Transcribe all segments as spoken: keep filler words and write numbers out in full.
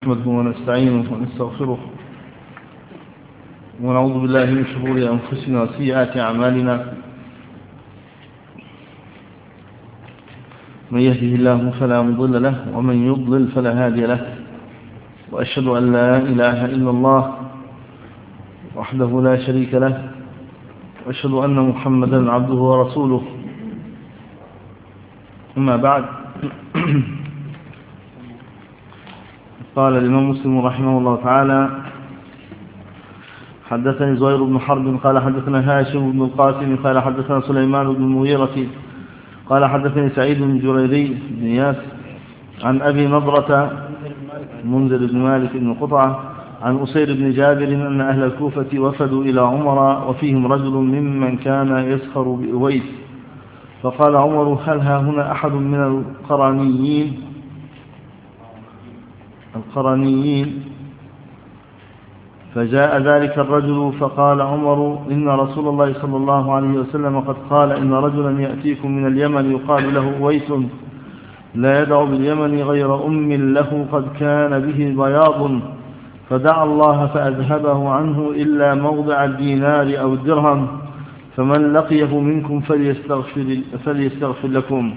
نحمده ونستعينه ونستغفره ونعوذ بالله من شرور أنفسنا وسيئات أعمالنا. من يهده الله فلا مضل له ومن يضلل فلا هادي له، وأشهد أن لا إله إلا الله وحده لا شريك له، وأشهد أن محمدا عبده ورسوله. أما بعد، قال الإمام مسلم رحمه الله تعالى: حدثني زهير بن حرب قال حدثنا هاشم بن القاسم قال حدثنا سليمان بن المغيرة قال حدثني سعيد بن جريري بن ياس عن أبي نضرة منذر بن مالك بن قطعة عن أسير بن جابر أن أهل الكوفة وفدوا إلى عمر وفيهم رجل ممن كان يسخر بأويس، فقال عمر: هل ها هنا أحد من القرانيين القرانيين فجاء ذلك الرجل فقال عمر: إن رسول الله صلى الله عليه وسلم قد قال: إن رجلا يأتيكم من اليمن يقال له أويس لا يدع باليمن غير أم له قد كان به بياض، فدعا الله فأذهبه عنه إلا موضع الدينار أو الدرهم، فمن لقيه منكم فليستغفر, فليستغفر لكم.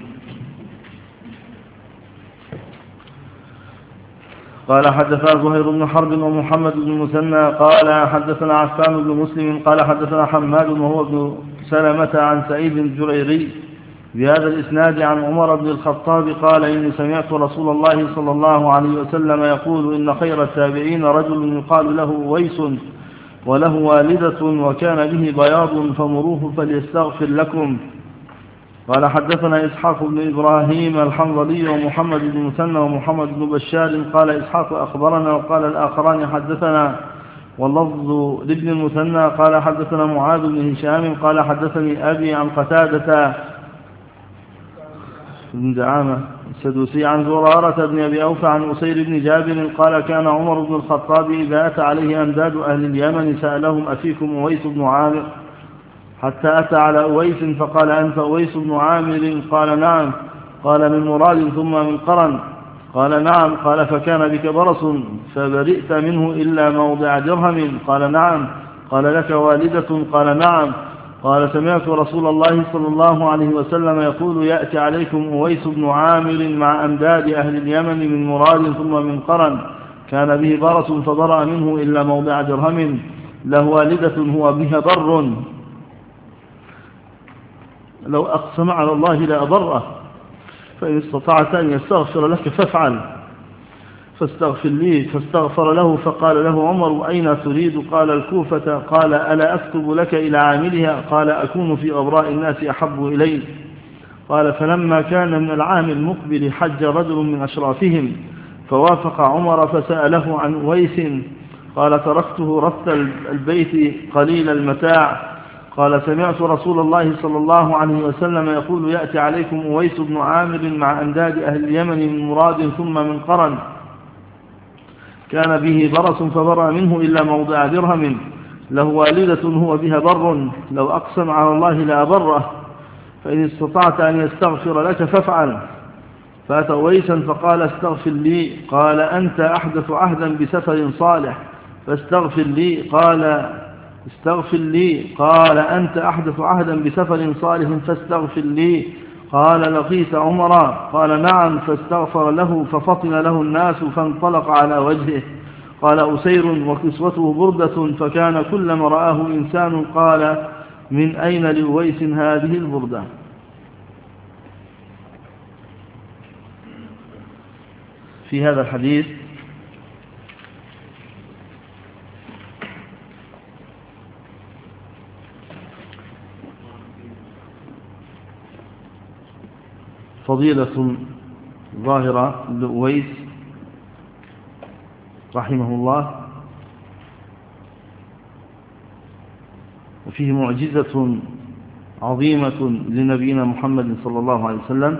قال حدثنا زهير بن حرب ومحمد بن المثنى قال حدثنا عفان بن مسلم قال حدثنا حماد وهو ابن سلمة عن سعيد الجريري بهذا الإسناد عن عمر بن الخطاب قال: إني سمعت رسول الله صلى الله عليه وسلم يقول: إن خير التابعين رجل يقال له أويس وله والدة وكان به بياض فمروه فليستغفر لكم. قال حدثنا إسحاق بن إبراهيم الحنظلي ومحمد بن مثنى ومحمد بن بشار قال إسحاق أخبرنا، وقال الآخران حدثنا، واللفظ لابن المثنى قال حدثنا معاذ بن هشام قال حدثني أبي عن قتادة بن دعامة السدوسي عن زرارة بن أبي أوفى عن أسير بن جابر قال: كان عمر بن الخطاب إذا أتى عليه أمداد أهل اليمن سألهم: أفيكم أويس بن عامر؟ حتى أتى على أويس فقال: أنت أويس بن عامر؟ قال: نعم. قال: من مراد ثم من قرن؟ قال: نعم. قال: فكان بك برص فبرئت منه إلا موضع درهم؟ قال: نعم. قال: لك والدة؟ قال: نعم. قال: سمعت رسول الله صلى الله عليه وسلم يقول: يأتي عليكم أويس بن عامر مع أمداد أهل اليمن من مراد ثم من قرن، كان به برص فبرأ منه إلا موضع درهم، له والدة هو بها بر، لو أقسم على الله لأبره، فإن استطعت أن يستغفر لك فافعل، فاستغفر لي. فاستغفر له فقال له عمر: أين تريد؟ قال: الكوفة. قال: ألا أكتب لك إلى عاملها؟ قال: أكون في أبراء الناس أحب إلي. قال: فلما كان من العام المقبل حج رجل من أشرافهم فوافق عمر فسأله عن أويس، قال: تركته رث البيت قليل المتاع. قال: سمعت رسول الله صلى الله عليه وسلم يقول: يأتي عليكم أويس بن عامر مع أنداد أهل اليمن من مراد ثم من قرن، كان به برص فبرأ منه إلا موضع درهم، له والدة هو بها بر، لو أقسم على الله لأبره، فإن استطعت أن يستغفر لك فافعل. فأتى أويسا فقال: استغفر لي. قال: أنت أحدث عهدا بسفر صالح فاستغفر لي. قال: استغفر لي. قال: أنت أحدث عهدا بسفر صالح فاستغفر لي. قال: لقيت عمر؟ قال: نعم. فاستغفر له ففطن له الناس فانطلق على وجهه. قال أسير: وكسوته بردة، فكان كلما رآه إنسان قال: من أين لأويس هذه البردة؟ في هذا الحديث فضيلة ظاهرة لأويس رحمه الله، وفيه معجزة عظيمة لنبينا محمد صلى الله عليه وسلم،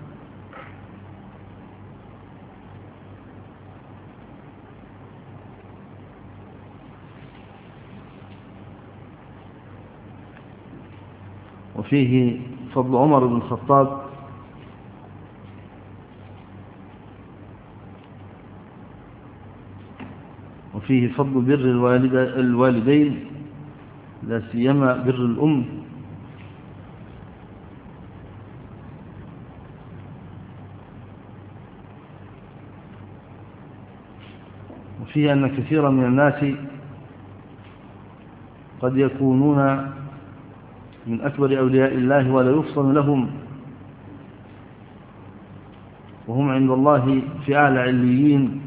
وفيه فضل عمر بن الخطاب وفيه فضل بر الوالد الوالدين لا سيما بر الأم، وفيه أن كثيرا من الناس قد يكونون من أكبر أولياء الله ولا يفصل لهم، وهم عند الله في أعلى عليين،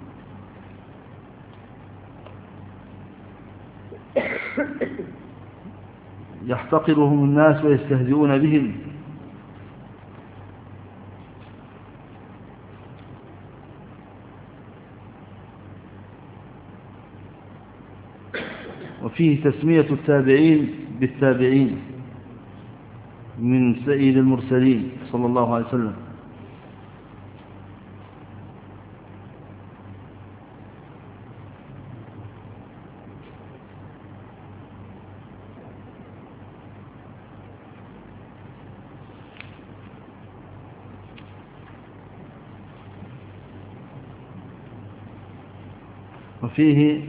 يحتقرهم الناس ويستهزئون بهم. وفيه تسمية التابعين بالتابعين من سيد المرسلين صلى الله عليه وسلم. وفيه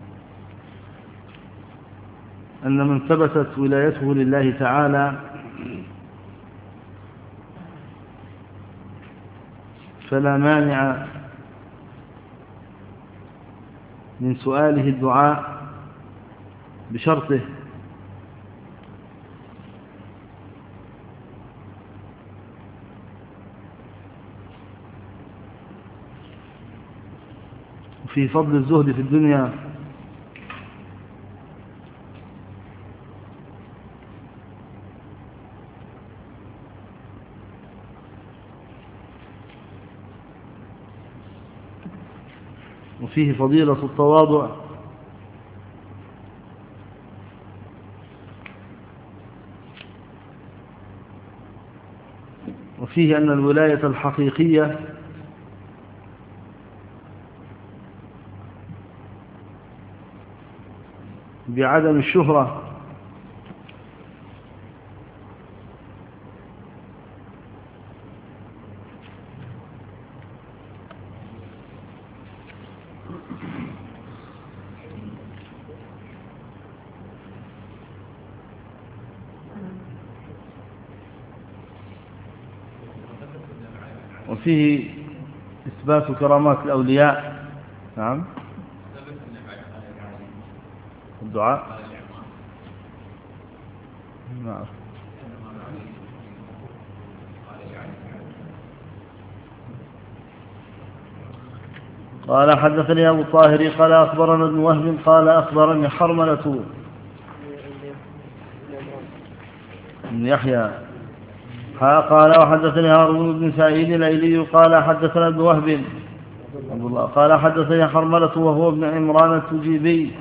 أن من ثبتت ولايته لله تعالى فلا مانع من سؤاله الدعاء بشرطه، وفي فضل الزهد في الدنيا، وفيه فضيلة التواضع، وفيه أن الولاية الحقيقية بعدم الشهرة، وفيه إثبات كرامات الأولياء. نعم، الدعاء. نعم. قال حدثني أبو الطاهر قال أخبرنا ابن وهب قال أخبرني حرملة بن يحيى قال وحدثني هارون بن سعيد الأيلي قال حدثنا ابن وهب عبد الله قال حدثني حرملة وهو ابن عمران التجيبي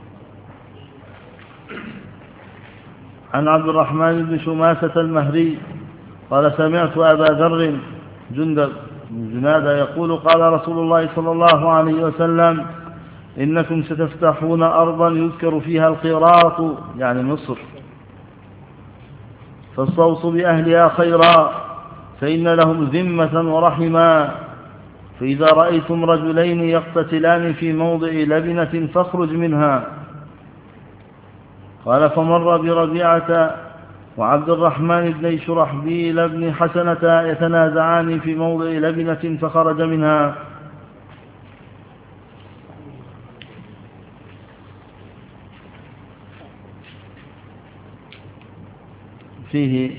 عن عبد الرحمن بن شماسة المهري قال سمعت أبا ذر جندب بن جنادة يقول قال رسول الله صلى الله عليه وسلم إنكم ستفتحون أرضا يذكر فيها القراط يعني مصر، فاستوصوا بأهلها خيرا فإن لهم ذمة ورحما، فإذا رأيتم رجلين يقتتلان في موضع لبنة فاخرج منها. قال فمر بربيعة وعبد الرحمن بن شرحبيل بن حسنة يتنازعان في موضع لبنة فخرج منها. فيه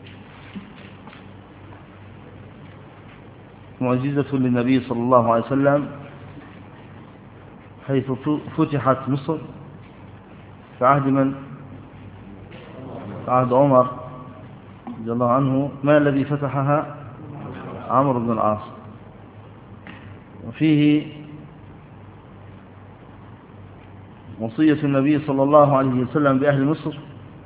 معجزة للنبي صلى الله عليه وسلم حيث فتحت مصر في عهد من؟ في عهد عمر رضي الله عنه. ما الذي فتحها؟ عمرو بن العاص. وفيه وصية النبي صلى الله عليه وسلم بأهل مصر،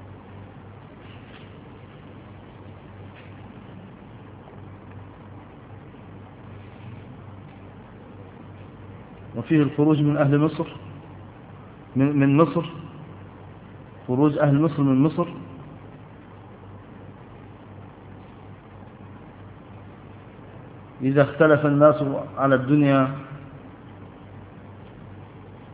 وفيه الخروج من أهل مصر من, من مصر خروج أهل مصر من مصر، إذا اختلف الناس على الدنيا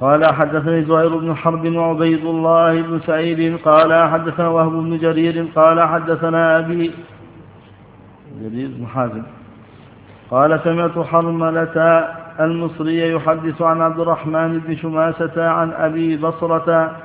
قال حدثني زهير بن حرب وعبيد الله بن سعيد قال حدثنا وهب بن جرير قال حدثنا أبي جرير بن حازم قال سمعت حرملة المصري يحدث عن عبد الرحمن بن شماسة عن أبي بصرة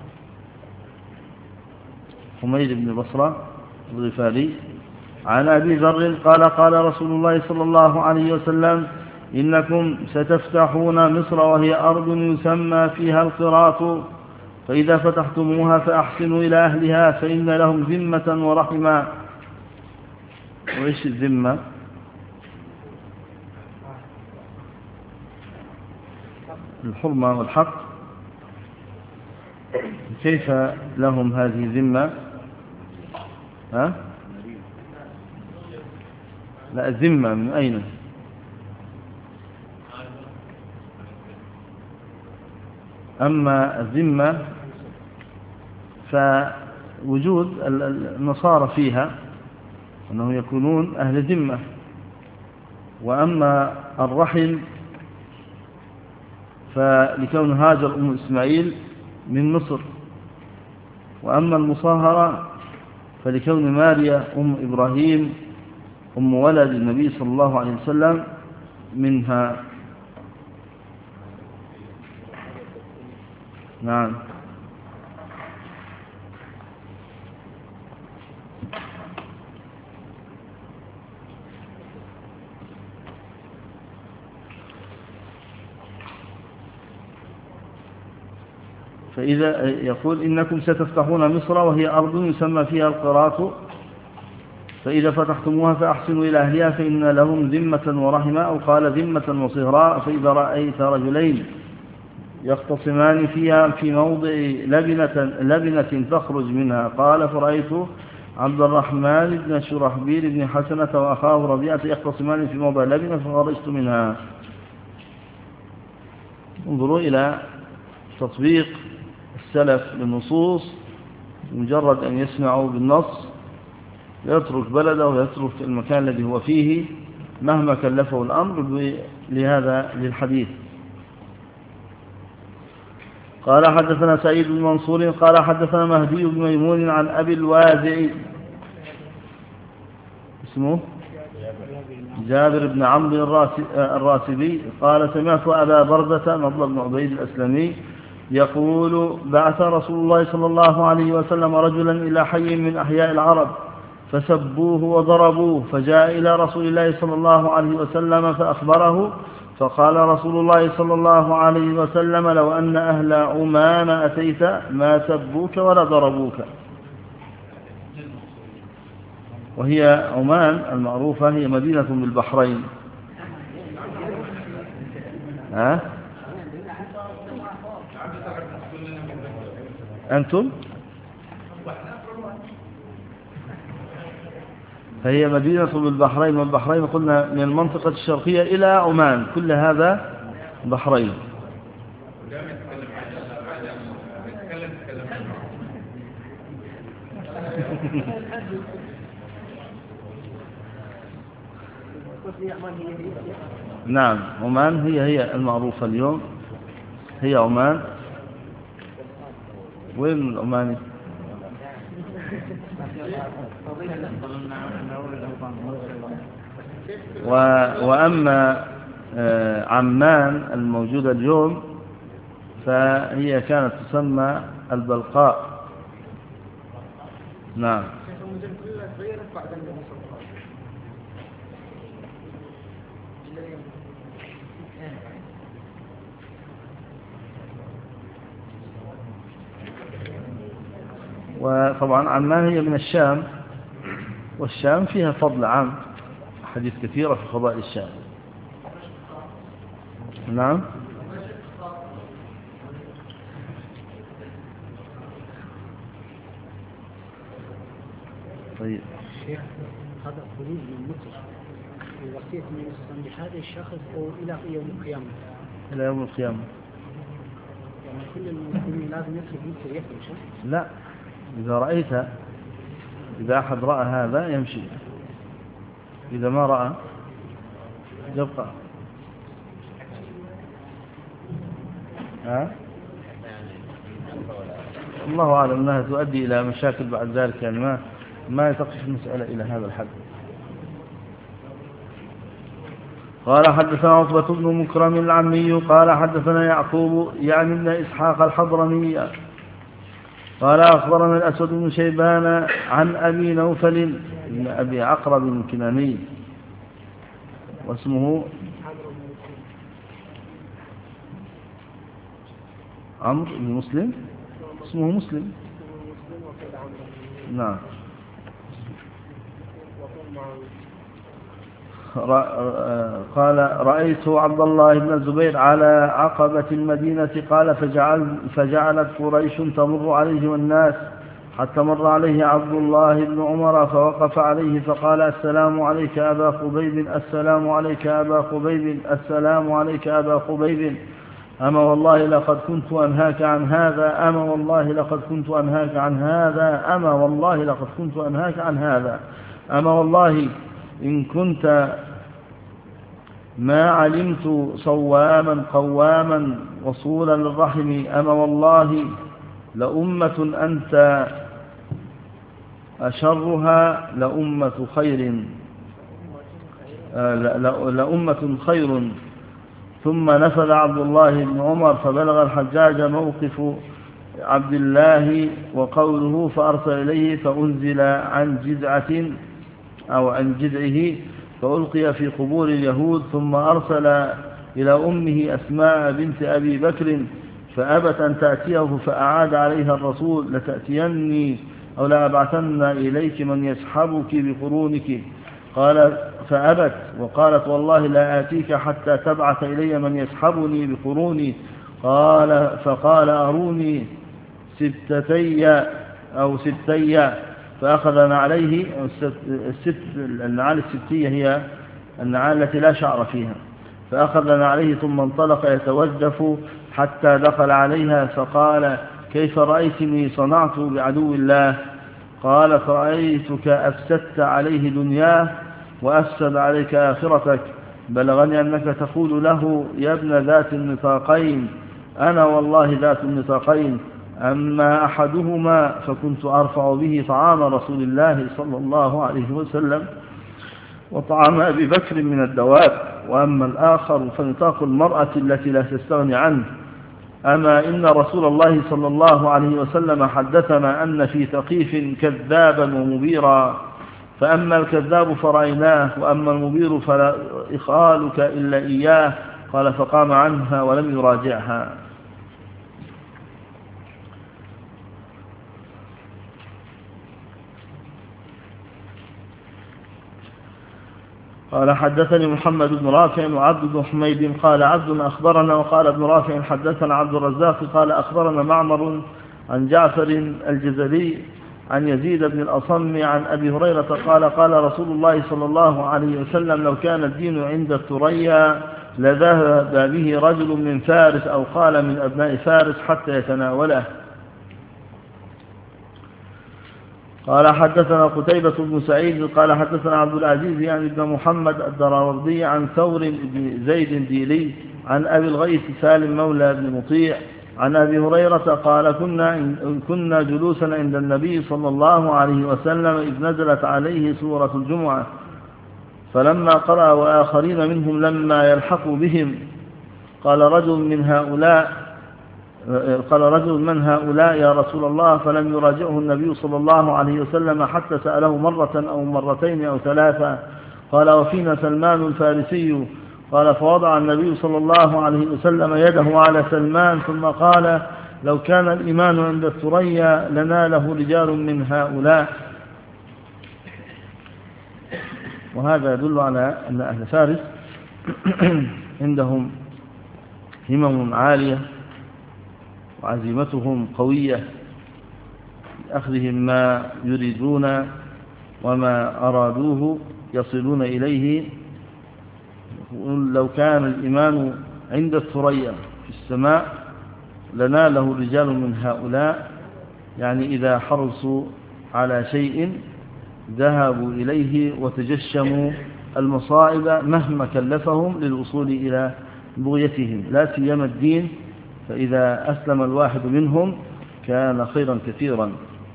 حميد بن بصرة الغفاري عن أبي ذر قال قال رسول الله صلى الله عليه وسلم إنكم ستفتحون مصر وهي أرض يسمى فيها القراط فإذا فتحتموها فأحسنوا إلى أهلها فإن لهم ذمة ورحما. وإيش الذمة؟ الحرمة والحق. كيف لهم هذه الذمة؟ ها؟ لا الذمة من أين؟ أما الذمة فوجود النصارى فيها أنهم يكونون أهل ذمة. وأما الرحم فلكون هاجر أم إسماعيل من مصر. وأما المصاهرة فلكون ماريا أم إبراهيم أم ولد النبي صلى الله عليه وسلم منها. نعم. فإذا يقول إنكم ستفتحون مصر وهي أرض يسمى فيها القراط فإذا فتحتموها فأحسنوا إلى أهلها فإن لهم ذمة ورحمة أو قال ذمة وصهراء. فإذا رأيت رجلين يختصمان فيها في موضع لبنة, لبنة تخرج منها قال فرأيت عبد الرحمن بن شرحبيل بن حسنة وأخاه ربيعة يختصمان في موضع لبنة فخرجت منها. انظروا إلى تطبيق السلف للنصوص. مجرد أن يسمعوا بالنص يترك بلده ويترك المكان الذي هو فيه مهما كلفه الأمر لهذا للحديث. قال حدثنا سعيد بن منصور قال حدثنا مهدي بن ميمون عن أبي الوازع اسمه جابر بن عمرو الراسبي قال سمعت أبا بردة نضل بن عبيد الأسلمي يقول بعث رسول الله صلى الله عليه وسلم رجلا إلى حي من أحياء العرب فسبوه وضربوه فجاء إلى رسول الله صلى الله عليه وسلم فأخبره فقال رسول الله صلى الله عليه وسلم لو أن أهل عمان أتيت ما سبوك ولا ضربوك. وهي عمان المعروفة هي مدينة بالبحرين. ها؟ أنتم؟ فهي مدينة بالبحرين والبحرين قلنا من المنطقة الشرقية إلى عمان كل هذا بحرين. نعم عمان هي هي المعروفة اليوم هي عمان. وين العماني؟ وأما عمان الموجودة اليوم فهي كانت تسمى البلقاء. نعم. وطبعا عمان هي من الشام والشام فيها فضل عام حديث كثيرة في فضائل الشام. نعم. طيب شيخ هذا خروج من مصر في وصية النبي صلى الله عليه وسلم لهذا الشخص أو إلى يوم القيامة؟ إلى يوم القيامة. يعني كل المسلمين لازم يدخل مصر يخرج؟ لا، إذا رأيت إذا أحد رأى هذا يمشي، إذا ما رأى يبقى. ها؟ الله أعلم أنها تؤدي إلى مشاكل بعد ذلك، يعني ما ما تقف المسألة إلى هذا الحد. قال حدثنا عقبة بن مكرم العمي قال حدثنا يعقوب يعني ابن إسحاق الحضرمي قال أخبرنا الأسود بن شيبان عن أبي نوفل بن أبي عقرب الكناني واسمه عمرو بن مسلم، اسمه مسلم. نعم. قال رأيت عبد الله بن الزبير على عقبة المدينة قال فجعل فجعلت قريش تمر عليه والناس حتى مر عليه عبد الله بن عمر فوقف عليه فقال السلام عليك أبا خبيب، السلام عليك أبا خبيب، السلام عليك أبا خبيب، أما والله لقد كنت أنهاك عن هذا، أما والله لقد كنت أنهاك عن هذا، أما والله لقد كنت أنهاك عن هذا، أما والله إن كنت ما علمت صواما قواما وصولا للرحم، أما والله لأمة أنت أشرها لأمة خير لأمة خير. ثم نفذ عبد الله بن عمر فبلغ الحجاج موقف عبد الله وقوله فأرسل إليه فأنزل عن جذعة أو عن جذعه فألقي في قبور اليهود. ثم أرسل إلى أمه أسماء بنت أبي بكر فأبت أن تأتيه فأعاد عليها الرسول لتأتيني أو لأبعثن إليك من يسحبك بقرونك، قال فأبت وقالت والله لا آتيك حتى تبعث إلي من يسحبني بقروني، قال فقال أروني ستتي أو ستي فأخذ نعليه. الست النعال الستية هي النعال التي لا شعر فيها، فأخذ نعليه ثم انطلق يتوجف حتى دخل عليها فقال كيف رأيتني صنعت بعدو الله؟ قالت رأيتك أفسدت عليه دنياه وأفسد عليك آخرتك، بلغني أنك تقول له يا ابن ذات النطاقين، أنا والله ذات النطاقين، أما أحدهما فكنت أرفع به طعام رسول الله صلى الله عليه وسلم وطعام أبي بكر من الدواب، وأما الآخر فنطاق المرأة التي لا تستغني عنه. أما إن رسول الله صلى الله عليه وسلم حدثنا أن في ثقيف كذابا ومبيرا، فأما الكذاب فرأيناه وأما المبير فلا إخالك إلا إياه. قال فقام عنها ولم يراجعها. قال حدثني محمد بن رافع وعبد بن حميد قال عبد أخبرنا وقال ابن رافع حدثنا عبد الرزاق قال أخبرنا معمر عن جعفر الجزري عن يزيد بن الأصم عن أبي هريرة قال قال رسول الله صلى الله عليه وسلم لو كان الدين عند الثريا لذهب به رجل من فارس أو قال من أبناء فارس حتى يتناوله. قال حدثنا قتيبة بن سعيد قال حدثنا عبد العزيز يعني ابن محمد الدراوردي عن ثور بن زيد ديلي عن أبي الغيث سالم مولى بن مطيع عن أبي هريرة قال كنا, كنا جلوسا عند النبي صلى الله عليه وسلم إذ نزلت عليه سورة الجمعة، فلما قرأ وآخرين منهم لما يلحقوا بهم قال رجل من هؤلاء قال رجل من هؤلاء يا رسول الله، فلم يراجعه النبي صلى الله عليه وسلم حتى سأله مرة أو مرتين أو ثلاثة. قال وفينا سلمان الفارسي، قال فوضع النبي صلى الله عليه وسلم يده على سلمان ثم قال لو كان الإيمان عند الثريا لناله رجال من هؤلاء. وهذا يدل على أن أهل فارس عندهم همم عالية وعزيمتهم قوية لأخذهم ما يريدون وما أرادوه يصلون إليه. لو كان الإيمان عند الثريا في السماء لناله رجال من هؤلاء، يعني إذا حرصوا على شيء ذهبوا إليه وتجشموا المصائب مهما كلفهم للوصول إلى بغيتهم، لا سيما الدين فإذا أسلم الواحد منهم كان خيرا كثيرا.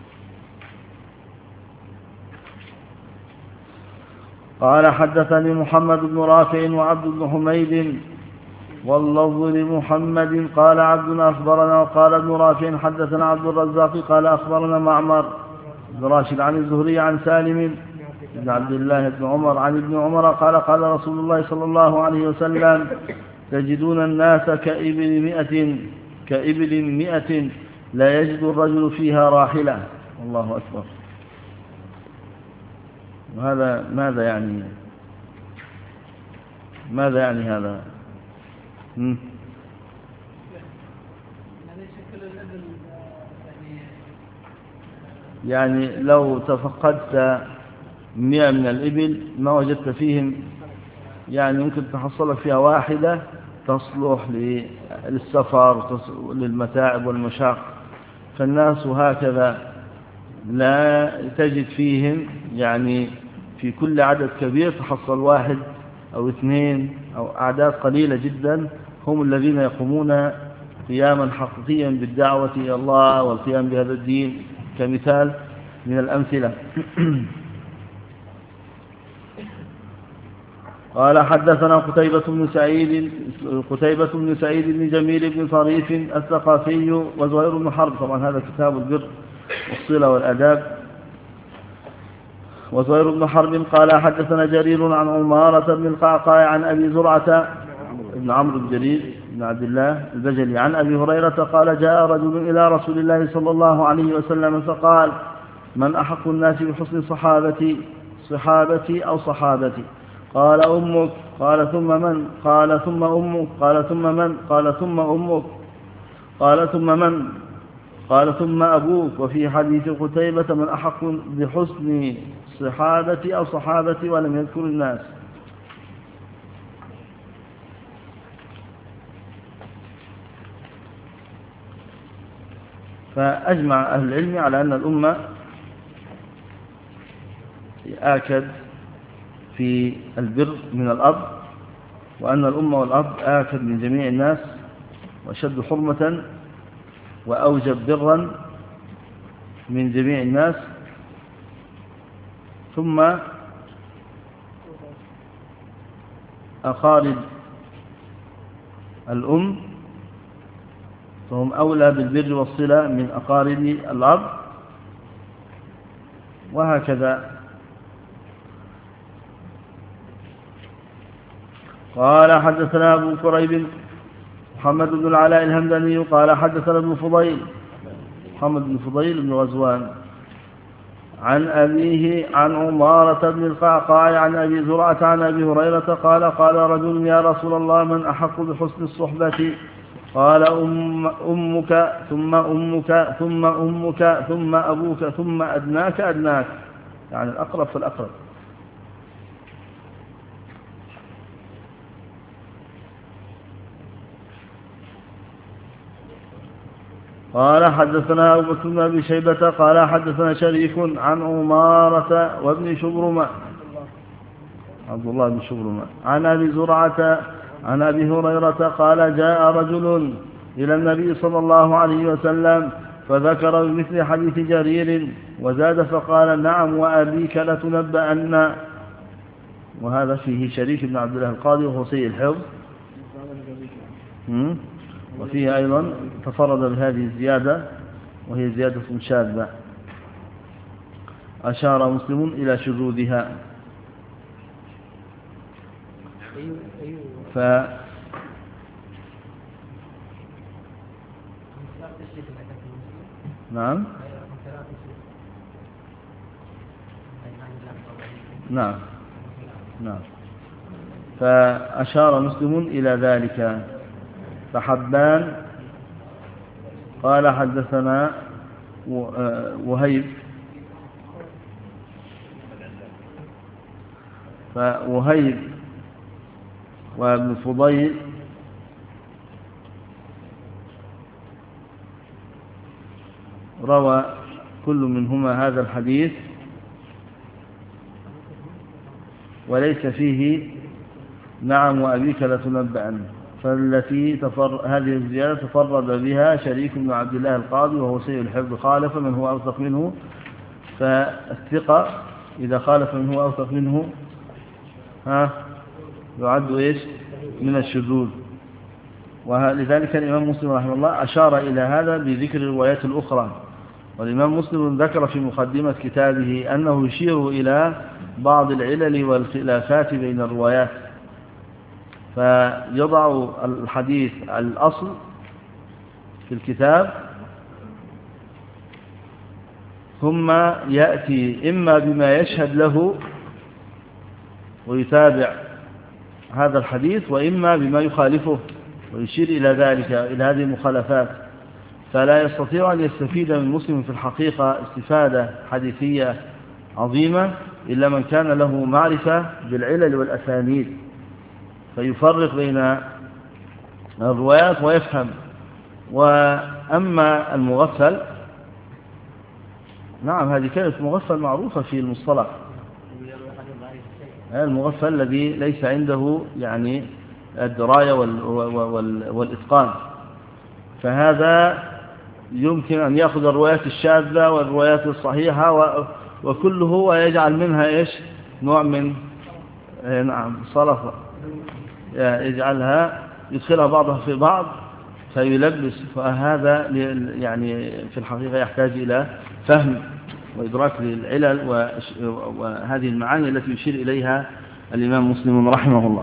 قال حدثني محمد بن رافع وعبد بن حميد واللفظ لمحمد قال عبد أخبرنا وقال ابن رافع حدثنا عبد الرزاق قال أخبرنا معمر بن راشد عن الزهري عن سالم بن عبد الله بن عمر عن ابن عمر قال قال رسول الله صلى الله عليه وسلم تجدون الناس كإبل مئة كإبل مئة لا يجد الرجل فيها راحلة. الله أكبر. وهذا ماذا يعني ماذا يعني هذا م? يعني لو تفقدت مئة من الإبل ما وجدت فيهم، يعني ممكن تحصلك فيها واحدة تصلح للسفر للمتاعب والمشاق، فالناس هكذا لا تجد فيهم يعني في كل عدد كبير تحصل واحد أو اثنين أو أعداد قليلة جدا هم الذين يقومون قياما حقيقيا بالدعوة إلى الله والقيام بهذا الدين كمثال من الأمثلة. قال حدثنا قتيبة بن سعيد قتيبة بن سعيد بن جميل بن طريف الثقافي وزهير بن حرب، طبعا هذا كتاب البر والصلة والأداب. وزهير بن حرب قال حدثنا جرير عن عمارة بن القعقاع عن أبي زرعة بن عمرو بن جرير بن عبد الله البجلي عن أبي هريرة قال جاء رجل إلى رسول الله صلى الله عليه وسلم فقال من أحق الناس بحسن صحابتي صحابتي أو صحابتي؟ قال أمك. قال ثم من؟ قال ثم أمك. قال ثم من؟ قال ثم أمك. قال ثم من؟ قال ثم أبوك. وفي حديث قتيبة من أحق بحسن صحابتي أو صحابتي ولم يذكر الناس. فأجمع أهل العلم على أن الأمة آكد في البر من الأب، وأن الأمة والأب آكد من جميع الناس وأشد حرمة وأوجب برا من جميع الناس. ثم أقارب الأم فهم أولى بالبر والصلة من أقارب الأب، وهكذا. قال حدثنا أبو كريب محمد بن العلاء الهمداني قال حدثنا ابن فضيل محمد بن فضيل بن غزوان عن أبيه عن عمارة بن القعقاع عن أبي زرعة عن أبي هريرة قال قال رجل يا رسول الله من أحق بحسن الصحبة؟ قال أم أمك ثم أمك ثم أمك ثم أبوك ثم أدناك أدناك، يعني الأقرب فالأقرب. قال حدثنا أبو بكر بن أبي شيبة قال حدثنا شريك عن عمارة وابن شبرمة عبد الله بن شبرمة عن أبي زرعة عن أبي هريرة قال جاء رجل إلى النبي صلى الله عليه وسلم فذكر بمثل حديث جرير وزاد فقال نعم وأبيك لتنبأن. وهذا فيه شريك بن عبد الله القاضي وهو سيء الحفظ، وفيه أيضا تفرد بهذه الزيادة وهي زيادة شاذة أشار مسلم إلى شذوذها. ف نعم نعم نعم فأشار مسلم إلى ذلك. فحبان قال حدثنا وهيب فوهيب وابن فضيل روى كل منهما هذا الحديث وليس فيه نعم وأبيك لتنبأن. فالتي تفر... هذه الزيادة تفرد بها شريك بن عبد الله القاضي وهو سيء الحفظ، خالف من هو أوثق منه، فالثقة إذا خالف من هو أوثق منه ها يعد إيش من الشذوذ. ولذلك الإمام مسلم رحمه الله أشار إلى هذا بذكر الروايات الأخرى. والإمام مسلم ذكر في مقدمة كتابه أنه يشير إلى بعض العلل والخلافات بين الروايات، فيضع الحديث الأصل في الكتاب ثم يأتي إما بما يشهد له ويتابع هذا الحديث، وإما بما يخالفه ويشير إلى ذلك، إلى هذه المخالفات. فلا يستطيع أن يستفيد من مسلم في الحقيقة استفادة حديثية عظيمة إلا من كان له معرفة بالعلل والأسانيد، فيفرق بين الروايات ويفهم. وأما المغفل، نعم هذه كانت مغفل معروفة في المصطلح، المغفل الذي ليس عنده يعني الدراية والإتقان، فهذا يمكن أن يأخذ الروايات الشاذة والروايات الصحيحة وكله ويجعل منها إيش نوع من نعم صلفة، يجعلها يدخلها بعضها في بعض فيلبس. فهذا يعني في الحقيقة يحتاج إلى فهم وإدراك للعلل وهذه المعاني التي يشير إليها الإمام مسلم رحمه الله.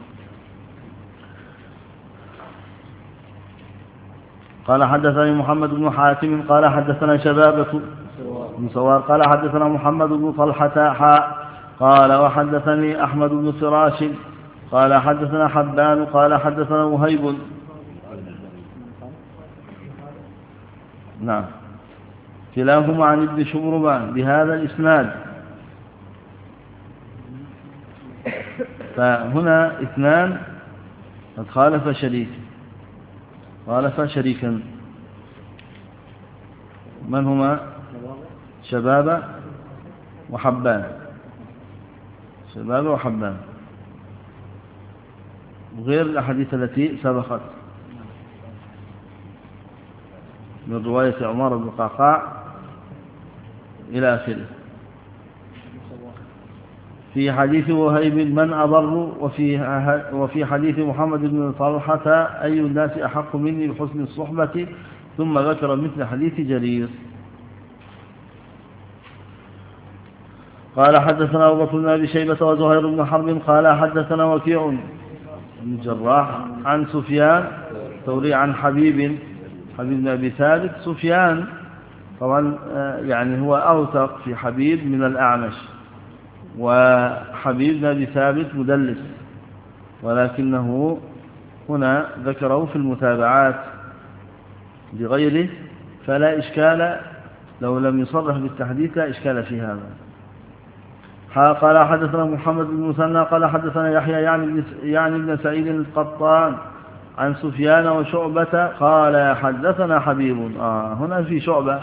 قال حدثني محمد بن حاتم قال حدثنا شبابة بن سوار قال حدثنا محمد بن طلحة حاء قال وحدثني أحمد بن فراش قال حدثنا حبان قال حدثنا وهيب نعم كلاهما عن ابن شبرمة بهذا الإسناد. فهنا اثنان قد خالف شريك خالف شريكا، من هما؟ شبابة وحبان، شبابة وحبان، غير الأحاديث التي سبقت من رواية عمر بن القعقاع إلى آخره. في حديث وهيب من أضر، وفي وفي حديث محمد بن طلحة أي الناس أحق مني بحسن الصحبة، ثم ذكر مثل حديث جرير. قال حدثنا أبو بكر بن أبي شيبة وزهير بن حرب قال حدثنا وكيع بن جراح عن سفيان الثوري عن حبيب حبيب بن أبي ثابت. سفيان طبعا يعني هو أوثق في حبيب من الأعمش، وحبيب بن أبي ثابت مدلس، ولكنه هنا ذكره في المتابعات بغيره، فلا إشكال لو لم يصرح بالتحديث، لا إشكال في هذا. قال حدثنا محمد بن مثنى قال حدثنا يحيى يعني يعني ابن سعيد القطان عن سفيان وشعبة قال حدثنا حبيب. آه هنا في شعبة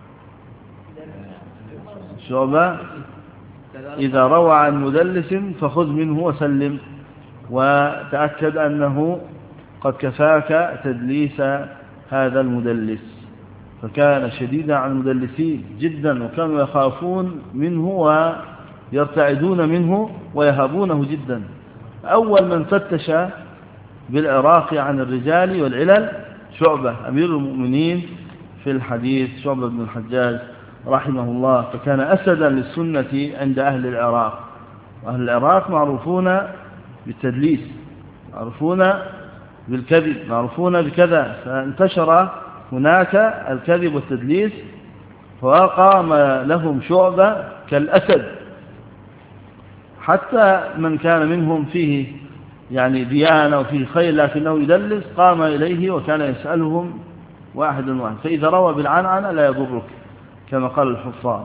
شعبة إذا روى عن مدلس فخذ منه وسلم، وتأكد أنه قد كفاك تدليس هذا المدلس. فكان شديدا على المدلسين جدا، وكانوا يخافون منه ويرتعدون منه ويهابونه جدا. أول من فتش بالعراق عن الرجال والعلل شعبة أمير المؤمنين في الحديث، شعبة بن الحجاج رحمه الله، فكان أسدا للسنة عند أهل العراق. وأهل العراق معروفون بالتدليس، معروفون بالكذب، معروفون بكذا، فانتشر هناك الكذب والتدليس، فقام لهم شعبة كالأسد، حتى من كان منهم فيه يعني ديانة وفيه خير لكنه يدلس قام إليه وكان يسألهم واحد واحد، فإذا روى بالعنعنة لا يضرك كما قال الحفاظ.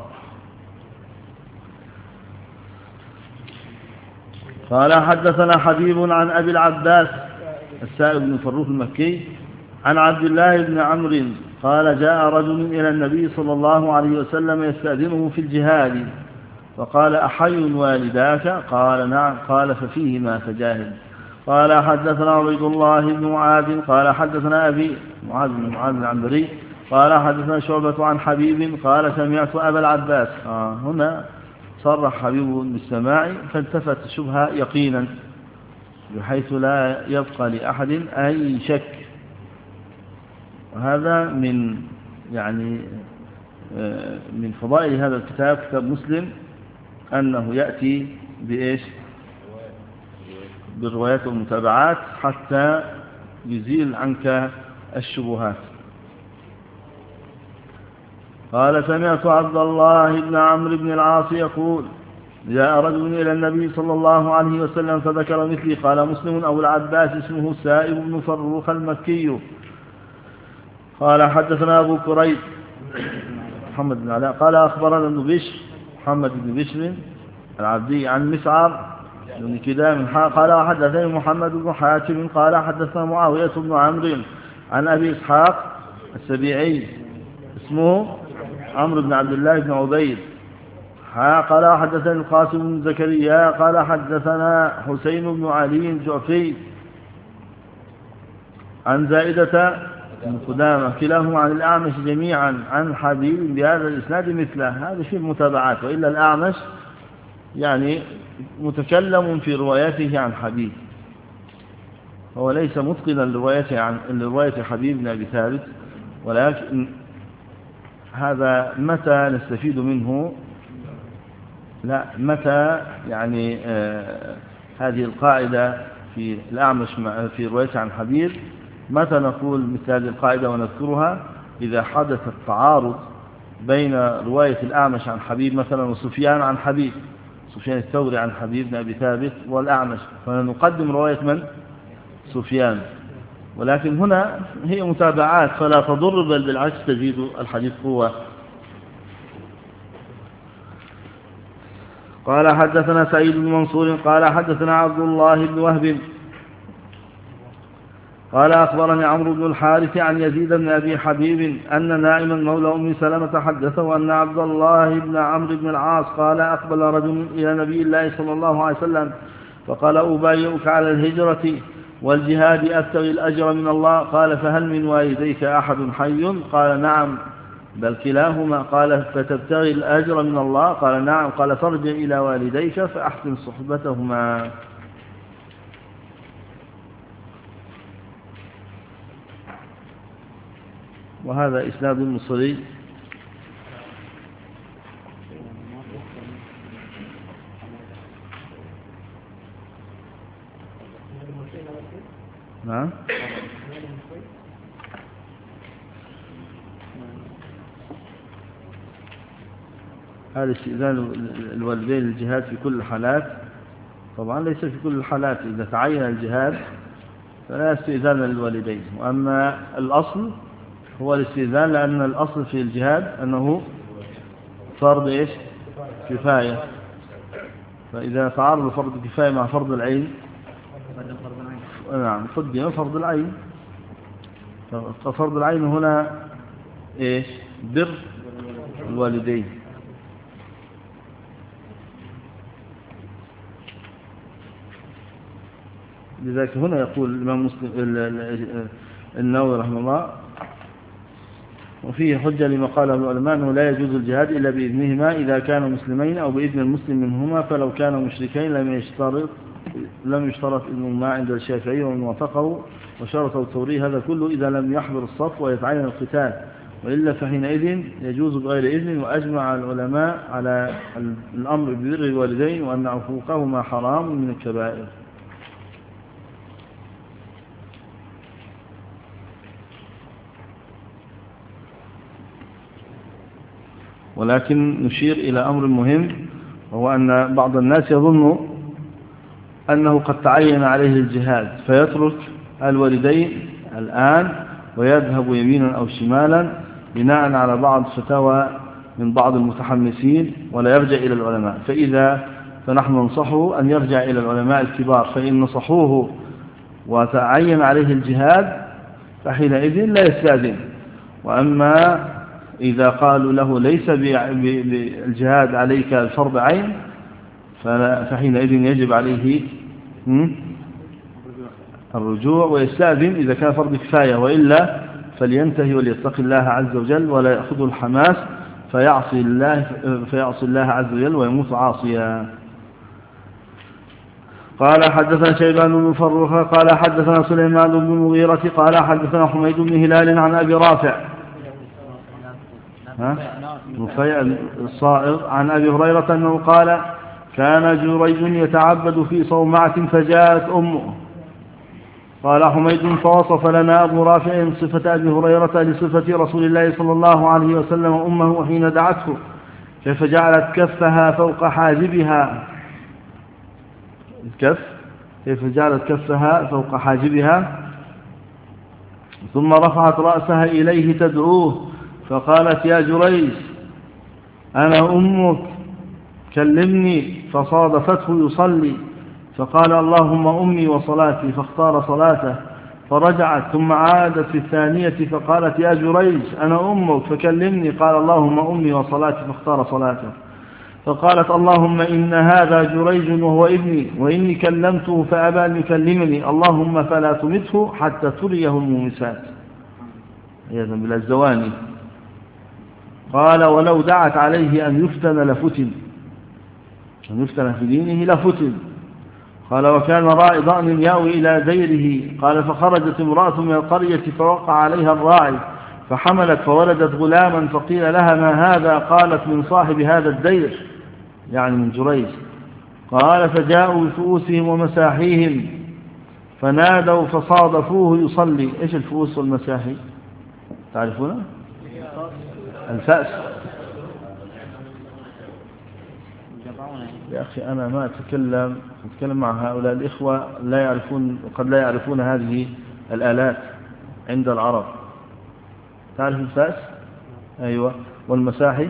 قال حدثنا حبيب عن أبي العباس السائب بن فروخ المكي عن عبد الله بن عمرو قال جاء رجل إلى النبي صلى الله عليه وسلم يستأذنه في الجهاد، فقال أحي والداك؟ قال نعم. قال ففيهما فجاهد. قال حدثنا عبيد الله بن معاذ قال حدثنا أبي معاذ بن معاذ العنبري قال حدثنا شعبة عن حبيب قال سمعت أبا العباس. آه هنا صرح حبيب بالسماع فالتفت الشبهة يقينا بحيث لا يبقى لأحد أي شك. وهذا من يعني من فضائل هذا الكتاب كتاب مسلم أنه يأتي بإيش بالروايات والمتابعات حتى يزيل عنك الشبهات. قال سمعت عبد الله بن عمرو بن العاص يقول جاء رجل إلى النبي صلى الله عليه وسلم فذكر مثلي. قال مسلم أبو العباس اسمه السائب بن فروخ المكي. قال حدثنا أبو كريب محمد بن علاء قال أخبرنا ابن بشر محمد بن بشر العبدي عن مسعر بن كدام قال حدثني محمد بن حاتم قال حدثنا معاوية بن عمرو عن أبي إسحاق السبيعي اسمه عمرو بن عبد الله بن عبيد قال حدثنا القاسم بن زكريا قال حدثنا حسين بن علي الجعفي عن زائدة بن قدامة كلاهما عن الأعمش جميعا عن حبيب بهذا الإسناد مثله. هذا في المتابعات، وإلا الأعمش يعني متكلم في روايته عن حبيب، هو ليس متقنا لروايته عن لرواية حبيب بن أبي ثابت. ولكن هذا متى نستفيد منه؟ لا متى يعني آه هذه القاعدة في الأعمش في روايته عن حبيب، متى نقول مثل هذه القاعدة ونذكرها؟ إذا حدث التعارض بين رواية الأعمش عن حبيب مثلا وسفيان عن حبيب، سفيان الثوري عن حبيب بن أبي ثابت والأعمش، فنقدم رواية من؟ سفيان. ولكن هنا هي متابعات فلا تضر بل بالعكس تزيد الحديث قوة. قال حدثنا سعيد بن منصور قال حدثنا عبد الله بن وهب قال أخبرني عمرو بن الحارث عن يزيد بن أبي حبيب أن نائما مولى أم سلمة حدثه أن عبد الله بن عمرو بن العاص قال أقبل رجل إلى نبي الله صلى الله عليه وسلم فقال أبايعك على الهجرة والجهاد أبتغي الأجر من الله. قال فهل من والديك أحد حي؟ قال نعم بل كلاهما. قال فتبتغي الأجر من الله؟ قال نعم. قال فارجع إلى والديك فأحسن صحبتهما. وهذا إسناد مصري نعم. هذا استئذان الوالدين للجهاد في كل الحالات، طبعا ليس في كل الحالات، إذا تعين الجهاد فلا استئذان للوالدين. وأما الأصل هو الاستئذان، لأن الأصل في الجهاد أنه فرض إيش؟ كفاية. فإذا تعارض فرض الكفاية مع فرض العين نعم قدم فرض العين. ففرض العين هنا إيش؟ بر الوالدين. لذلك هنا يقول الإمام مسلم النووي رحمه الله وفيه حجة لما قاله العلماء أنه لا يجوز الجهاد إلا بإذنهما إذا كانوا مسلمين أو بإذن المسلم منهما، فلو كانوا مشركين لم يشترط لم يشترط إذنهما عند الشافعي ومن وافقه وشرطه الثوري. هذا كله إذا لم يحضر الصف ويتعين القتال، وإلا فحينئذ يجوز بغير إذن. وأجمع العلماء على الأمر ببر الوالدين وأن عقوقهما حرام من الكبائر. ولكن نشير إلى أمر مهم، وهو أن بعض الناس يظن أنه قد تعين عليه الجهاد فيترك الوالدين الآن ويذهب يمينا أو شمالا بناء على بعض فتاوى من بعض المتحمسين ولا يرجع إلى العلماء. فإذا فنحن ننصحه أن يرجع إلى العلماء الكبار، فإن نصحوه وتعين عليه الجهاد فحينئذ لا يستأذن. وأما إذا قالوا له ليس بالجهاد عليك الفرض عين فحينئذ يجب عليه الرجوع ويستأذن إذا كان فرض كفاية، وإلا فلينتهي وليتق الله عز وجل ولا يأخذ الحماس فيعصي الله, فيعصي الله عز وجل ويموت عاصيا. قال حدثنا شيبان بن فروخ قال حدثنا سليمان بن المغيرة قال حدثنا حميد بن هلال عن أبي رافع نفيع الصائغ عن أبي هريرة أنه قال كان جريج يتعبد في صومعة فجاءت أمه. قال حميد فوصف لنا أبو رافع صفة أبي هريرة لصفة رسول الله صلى الله عليه وسلم أمه حين دعته، كيف جعلت كفها فوق حاجبها الكف كيف جعلت كفها فوق حاجبها ثم رفعت رأسها إليه تدعوه فقالت يا جريج أنا أمك كلمني، فصادفته يصلي فقال اللهم أمي وصلاتي فاختار صلاته، فرجعت ثم عادت في الثانية فقالت يا جريج أنا أمك فكلمني، قال اللهم أمي وصلاتي فاختار صلاته، فقالت اللهم إن هذا جريج وهو ابني وإني كلمته فأبى أن يكلمني، اللهم فلا تمته حتى تريه المومسات عياذا بالله الزواني. قال ولو دعت عليه أن يفتن لفتن أن يفتن في دينه لفتن. قال وكان راعي ضأن يأوي إلى ديره. قال فخرجت امرأة من القرية فوقع عليها الراعي فحملت فولدت غلاما فقيل لها ما هذا؟ قالت من صاحب هذا الدير يعني من جريج. قال فجاءوا بفؤوسهم ومساحيهم فنادوا فصادفوه يصلي. إيش الفؤوس والمساحي تعرفون؟ الفأس. يا أخي أنا ما أتكلم أتكلم مع هؤلاء الإخوة لا يعرفون قد لا يعرفون هذه الآلات عند العرب. تعرف الفأس؟ أيوة. والمساحي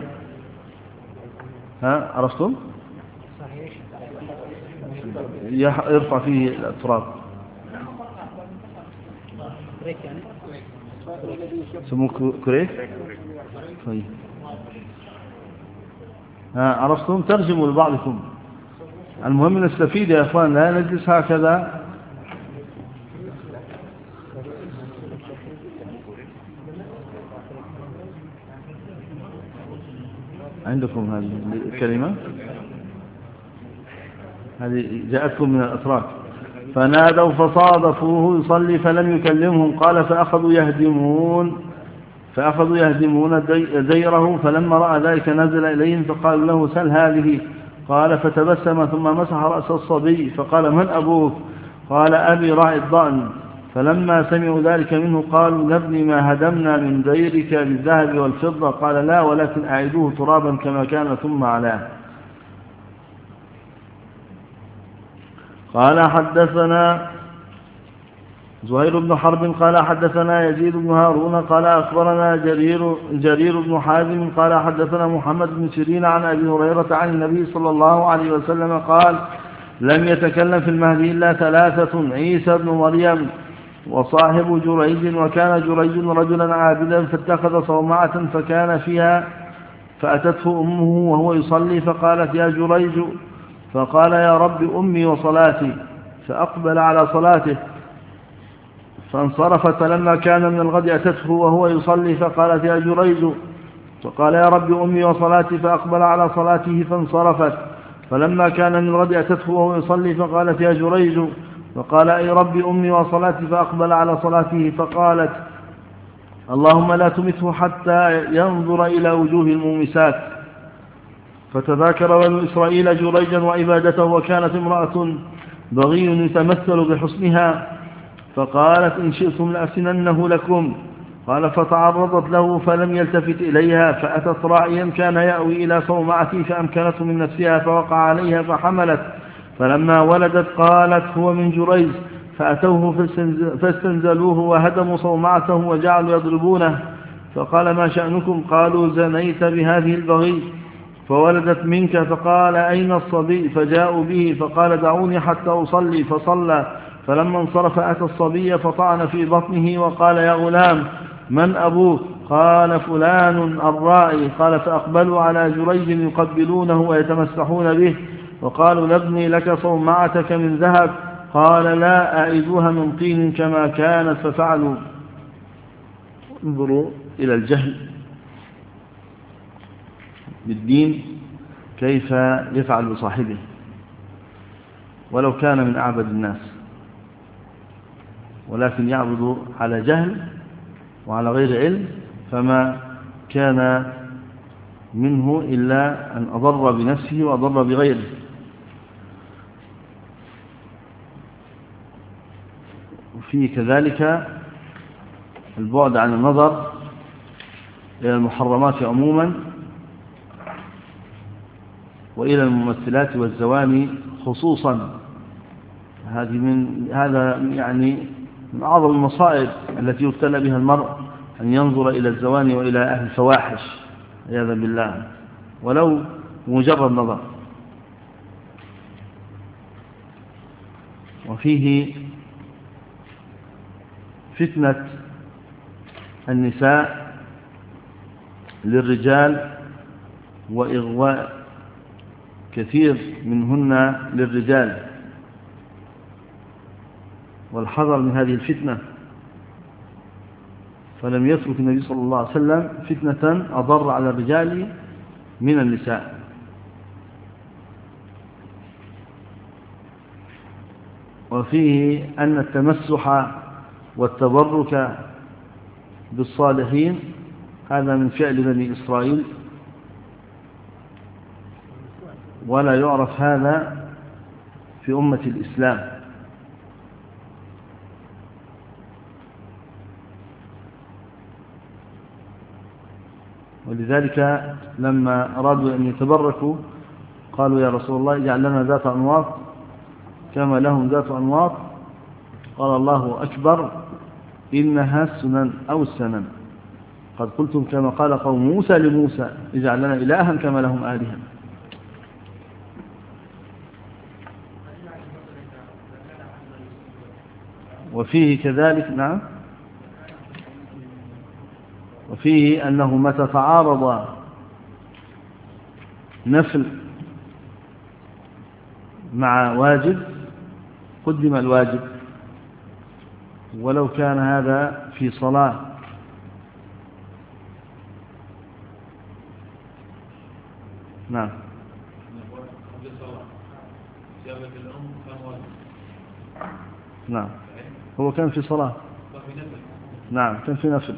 ها عرفتم؟ يرفع فيه التراب سموه كريك. طيب ها عرفتم؟ ترجموا لبعضكم. المهم نستفيد يا أخوان، لا نجلس هكذا. عندكم هذه الكلمة هذه جاءتكم من الأتراك. فنادوا فصادفوه يصلي فلم يكلمهم. قال فأخذوا يهدمون فأخذوا يهدمون ديره، فلما رأى ذلك نزل إليهم فقالوا له سل هذه. قال فتبسم ثم مسح رأس الصبي فقال من أبوك؟ قال أبي راعي الضأن. فلما سمعوا ذلك منه قالوا نبني ما هدمنا من ديرك بالذهب والفضة. قال لا ولكن أعيدوه ترابا كما كان ثم علاه. قال حدثنا زهير بن حرب قال حدثنا يزيد بن هارون قال أخبرنا جرير, جرير بن حازم قال حدثنا محمد بن سيرين عن أبي هريرة عن النبي صلى الله عليه وسلم قال لم يتكلم في المهدي إلا ثلاثة: عيسى بن مريم وصاحب جريج. وكان جريج رجلا عابدا فاتخذ صومعة فكان فيها فأتته أمه وهو يصلي فقالت يا جريج، فقال يا رب أمي وصلاتي، فأقبل على صلاته فانصرفت. فلما كان من الغد أتته وهو يصلي فقالت يا جريج، فقال يا رب أمي وصلاتي، فأقبل على صلاته فانصرفت. فلما كان من الغد أتته وهو يصلي فقالت يا جريج، فقال أي رب أمي وصلاتي، فأقبل على صلاته. فقالت اللهم لا تمته حتى ينظر إلى وجوه المومسات. فتذاكر بنو إسرائيل جريجا وعبادته، وكانت امرأة بغي يتمثل بحسنها، فقالت إن شئتم لأفتننه لكم. قال فتعرضت له فلم يلتفت إليها، فأتت راعيا كان يأوي إلى صومعتي فأمكنته من نفسها فوقع عليها فحملت. فلما ولدت قالت هو من جريج، فأتوه فاستنزلوه وهدموا صومعته وجعلوا يضربونه. فقال ما شأنكم؟ قالوا زنيت بهذه البغي فولدت منك. فقال أين الصبي؟ فجاءوا به فقال دعوني حتى أصلي، فصلى. فلما انصرف أتى الصبي فطعن في بطنه وقال يا غلام من أبوك؟ قال فلان الراعي. قال فأقبلوا على جريج يقبلونه ويتمسحون به، وقالوا نبني لك صومعتك من ذهب. قال لا أعيدوها من طين كما كانت ففعلوا. انظروا إلى الجهل بالدين كيف يفعل بصاحبه ولو كان من أعبد الناس، ولكن يعبد على جهل وعلى غير علم، فما كان منه إلا أن أضر بنفسه وأضر بغيره. وفيه كذلك البعد عن النظر إلى المحرمات عموما وإلى الممثلات والزواني خصوصا. هذه من هذا يعني من أعظم المصائب التي يبتلى بها المرء، أن ينظر إلى الزواني وإلى أهل الفواحش عياذا بالله ولو مجرد نظر. وفيه فتنة النساء للرجال وإغواء كثير منهن للرجال، والحذر من هذه الفتنة. فلم يترك النبي صلى الله عليه وسلم فتنة أضر على الرجال من النساء. وفيه أن التمسح والتبرك بالصالحين هذا من فعل بني إسرائيل، ولا يعرف هذا في أمة الإسلام. ولذلك لما أرادوا أن يتبركوا قالوا يا رسول الله اجعل لنا ذات أنواط كما لهم ذات أنواط. قال الله أكبر إنها السنن أو السنن. قد قلتم كما قال قوم موسى لموسى اجعل لنا إلها كما لهم آلهة. وفيه كذلك نعم وفيه أنه متى تعارض نفل مع واجب قدم الواجب ولو كان هذا في صلاة. نعم نعم هو كان في صلاة. نعم كان في نفل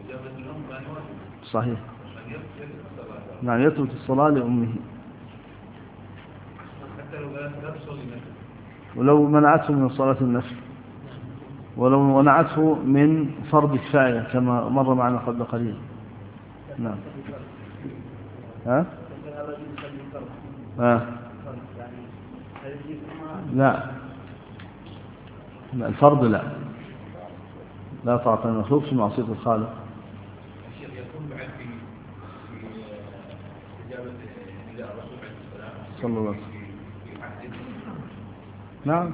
صحيح. نعم يترك الصلاة لأمه ولو منعته من صلاة النفل، ولو منعته من فرض كفاية كما مر معنا قبل قليل. نعم ها ها لا لا الفرض لا لا طاعة المخلوق في معصية الخالق. صلى الله عليه وسلم. نعم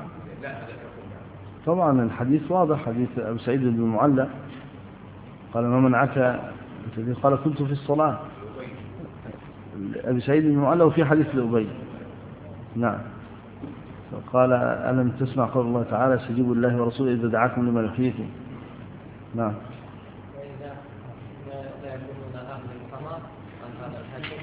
طبعا الحديث واضح، حديث أبو سعيد بن المعلى قال ما منعك، قال كنت في الصلاة. أبو سعيد بن المعلى وفي حديث لأبي. نعم قال ألم تسمع قول الله تعالى استجيبوا لله ورسوله إذا دعاكم لما يحييكم. نعم وإذا لا يكونون أهل الحماس عن هذا الحديث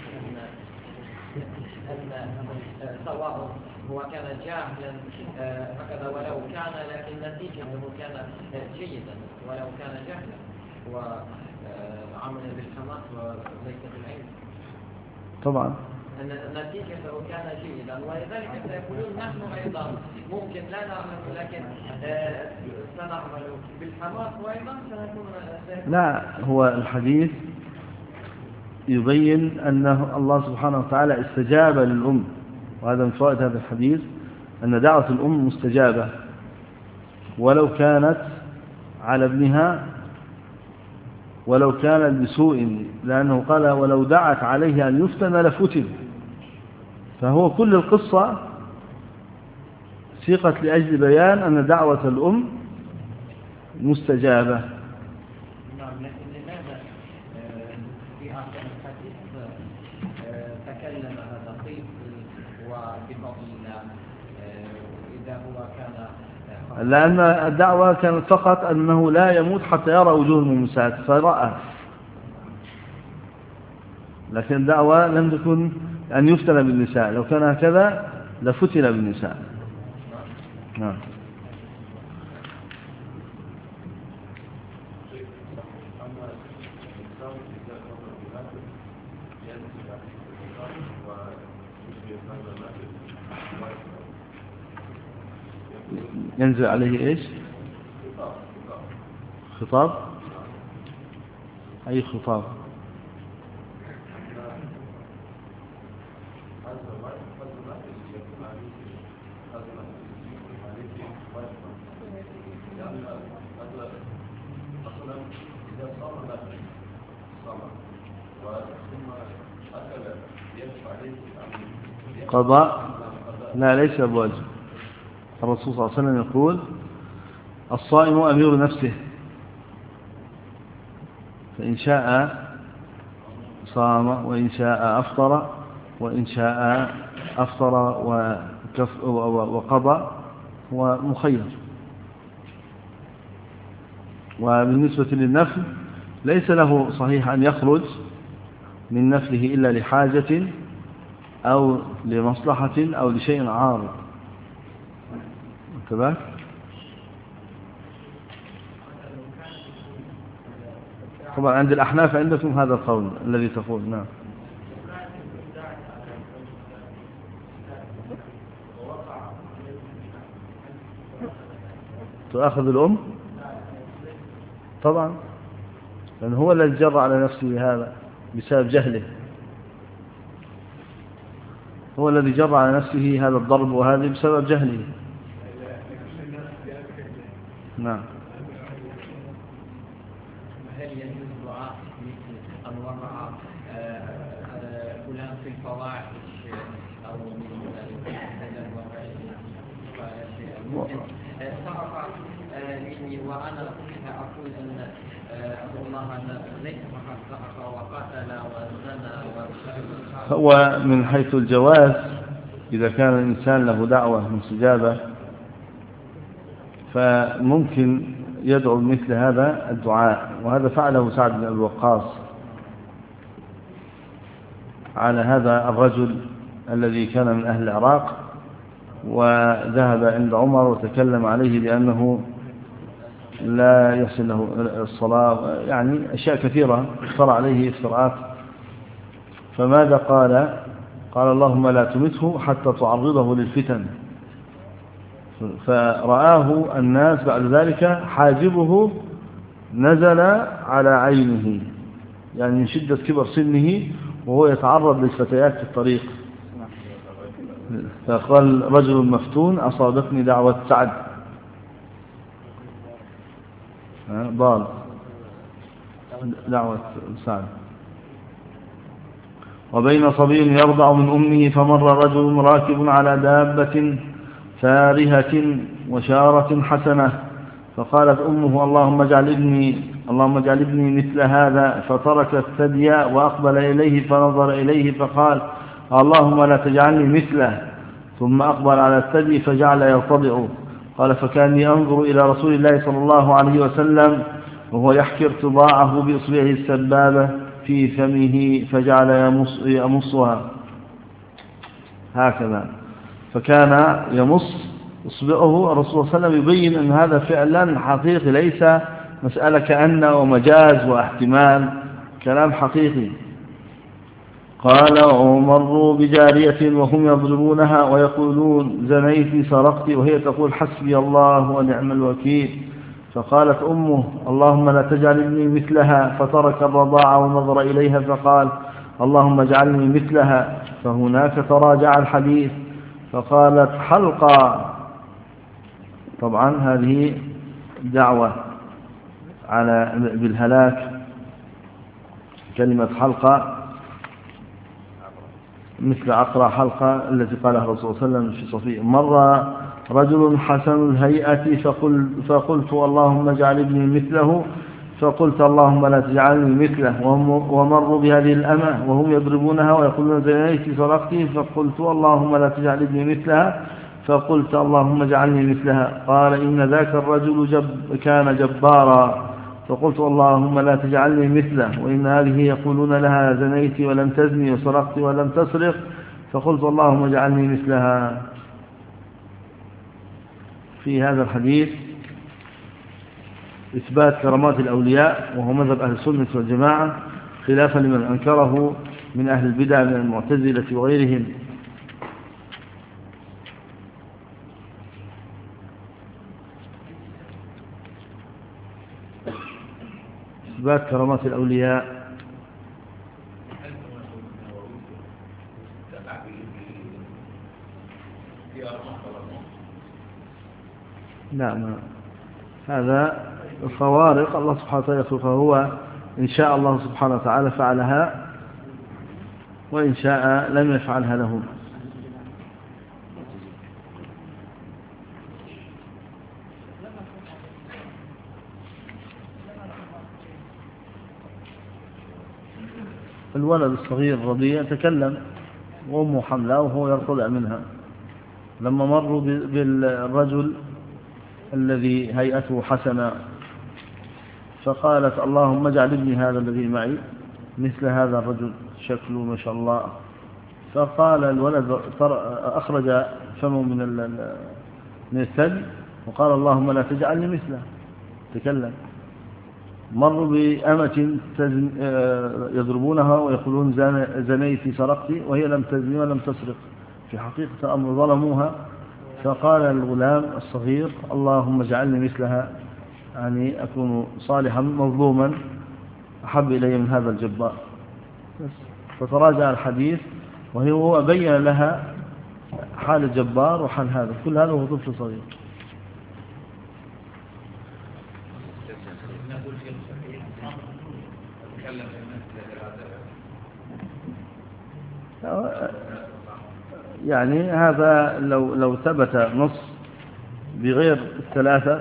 أن أن سواء هو كان جاهلا هكذا ولو كان، لكن نتيجته كان جيدا ولو كان جاهلا وعمل بالحماس وليس بالعلم. طبعا نتيجته كان جيدا، ولذلك سيقولون نحن أيضا ممكن لا نعمل لكن سنعمل بالحماس وأيضا سنكون. لا هو الحديث يبين أنه الله سبحانه وتعالى استجاب للأم، وهذا من فوائد هذا الحديث أن دعوة الأم مستجابة ولو كانت على ابنها ولو كانت بسوء، لأنه قال ولو دعت عليه أن يفتن لفتن. فهو كل القصة سيقت لأجل بيان أن دعوة الأم مستجابة. نعم لكن لماذا في آخر الحديث تكلم هذا الطفل وبفضل الله إذا هو كان، لأن الدعوة كانت فقط أنه لا يموت حتى يرى وجوه المومسات فرأى، لكن الدعوة لم تكن أن يفتن بالنساء، لو كان هكذا لفتن بالنساء. نعم. ينزل عليه إيش؟ خطاب. أي خطاب؟ قضاء؟ لا، ليس بواجب. الرسول صلى الله عليه وسلم يقول الصائم أمير نفسه، فإن شاء صام وإن شاء أفطر، وإن شاء أفطر وقضى ومخير. وبالنسبة للنفل ليس له صحيح أن يخرج من نفله إلا لحاجة أو لمصلحة أو لشيء عارض. انتبه. طبعا عند الأحناف عندكم هذا القول الذي تقول. نعم. تأخذ الأم طبعا، لأن هو الذي جرى على نفسه هذا بسبب جهله، هو الذي جرى على نفسه هذا الضرب وهذه بسبب جهله. نعم. هل يجوز دعاء مثل أن وقع فلان في الفواحش أو من هذا الوقع صرف مني وأنا أقول أن أقول الله أن ليس فقط سرق وقتل وزنى. هو من حيث الجواز إذا كان الإنسان له دعوة مستجابة فممكن يدعو مثل هذا الدعاء، وهذا فعله سعد بن أبي وقاص على هذا الرجل الذي كان من أهل العراق وذهب عند عمر وتكلم عليه بأنه لا يصل له الصلاة، يعني أشياء كثيرة افترى عليه افتراءات. فماذا قال؟ قال اللهم لا تمته حتى تعرضه للفتن. فرآه الناس بعد ذلك حاجبه نزل على عينه، يعني من شدة كبر سنه وهو يتعرض للفتيات في الطريق. فقال رجل مفتون أصابتني دعوة سعد ضال دعوة سعد. وبين صبي يرضع من أمه فمر رجل راكب على دابة فارهة وشارة حسنة فقالت أمه اللهم اجعل ابني اللهم اجعل ابني مثل هذا، فترك الثدي وأقبل إليه فنظر إليه فقال اللهم لا تجعلني مثله، ثم أقبل على الثدي فجعل يرتضع. قال فكاني أنظر إلى رسول الله صلى الله عليه وسلم وهو يحكي ارتضاعه بإصبعه السبابة في فمه فجعل يمص يمصها هكذا، فكان يمص إصبعه. الرسول صلى الله عليه وسلم يبين أن هذا فعلا حقيقي، ليس مسألة كأن ومجاز واحتمال، كلام حقيقي. قال ومروا بجارية وهم يضربونها ويقولون زنيت سرقت، وهي تقول حسبي الله ونعم الوكيل. فقالت أمه اللهم لا تجعل ابني مثلها، فترك الرضاعة ونظر إليها فقال اللهم اجعلني مثلها. فهناك تراجع الحديث فقالت حلقة. طبعا هذه دعوة على بالهلاك، كلمة حلقة مثل عقرى حلقة التي قالها الرسول صلى الله عليه وسلم في صفية. مر رجل حسن الهيئة فقل فقلت اللهم اجعل ابني مثله، فقلت اللهم لا تجعلني مثله. ومروا بهذه الأمة وهم يضربونها ويقولون زنيت سرقت، فقلت اللهم لا تجعل ابني مثلها، فقلت اللهم اجعلني مثلها. قال إن ذاك الرجل جب كان جبارا. فقلت اللهم لا تجعلني مثله، وإن هذه يقولون لها زنيت ولم تزني وسرقت ولم تسرق. فقلت اللهم اجعلني مثلها. في هذا الحديث إثبات كرامات الأولياء، وهو مذهب أهل السنة والجماعة، خلافا لمن أنكره من أهل البدع من المعتزلة وغيرهم. إثبات كرامات الأولياء. نعم، هذا الخوارق الله سبحانه وتعالى فهو إن شاء الله سبحانه وتعالى فعلها، وإن شاء لم يفعلها لهم. الولد الصغير الرضيع تكلم وأمه حملاه وهو يرتضع منها، لما مروا بالرجل الذي هيئته حسنة فقالت اللهم اجعل ابني هذا الذي معي مثل هذا الرجل شكله ما شاء الله. فقال الولد أخرج فمه من من الثدي وقال اللهم لا تجعلني مثله. تكلم. مروا بأمة يضربونها ويقولون زنيتي سرقتي وهي لم تزني ولم تسرق، في حقيقة أمر ظلموها. فقال الغلام الصغير اللهم اجعلني مثلها، يعني أكون صالحا مظلوما أحب إلي من هذا الجبار. فتراجع الحديث وهو بين لها حال الجبار وحال هذا، كل هذا هو طفل صغير. يعني هذا لو لو ثبت نص بغير الثلاثة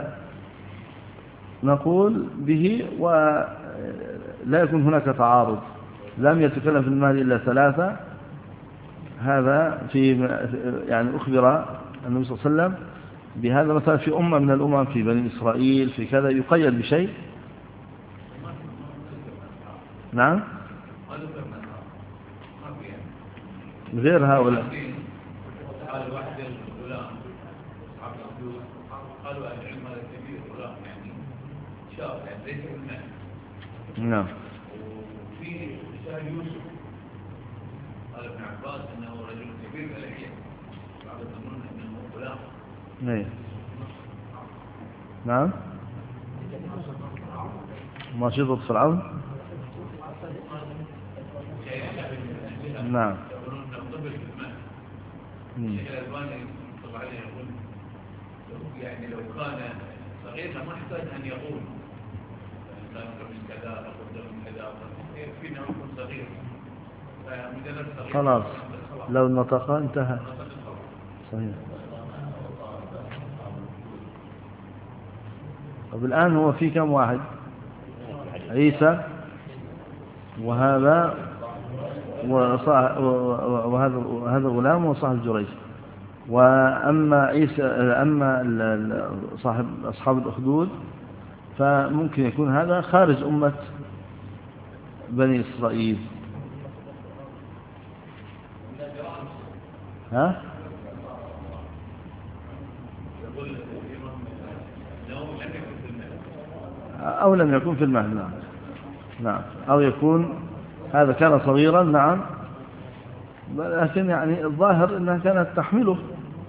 نقول به ولا يكون هناك تعارض. لم يتكلم في المهدي إلا ثلاثة، هذا في يعني أخبر النبي صلى الله عليه وسلم بهذا مثلا في أمة من الأمم في بني إسرائيل في كذا يقيد بشيء. نعم غير هؤلاء. قال واحد الغلام قالوا العلم هذا كبير غلام يعني شاب يعني ليس بالمعنى. نعم. وفي رسالة يوسف قال ابن عباس انه رجل كبير بلحية، بعض يظنون انه غلام. نعم. نعم. ماشطة فرعون. نعم. الشيخ الألباني طبعا يقول يعني لو كان صغير ما يحتاج أن يقول كان من كذا أو من كذا، يكفينا يكون صغير فمجرد صغير خلاص لو نطق انتهى. صحيح. طب الآن هو في كم واحد؟ عيسى وهذا وهذا وهذا الغلام وصاحب جريج. وأما عيسى أما صاحب أصحاب الأخدود فممكن يكون هذا خارج أمة بني إسرائيل. ها؟ أو لم يكن في المهد. نعم. نعم. أو يكون هذا كان صغيرا. نعم. لكن يعني الظاهر أنها كانت تحمله.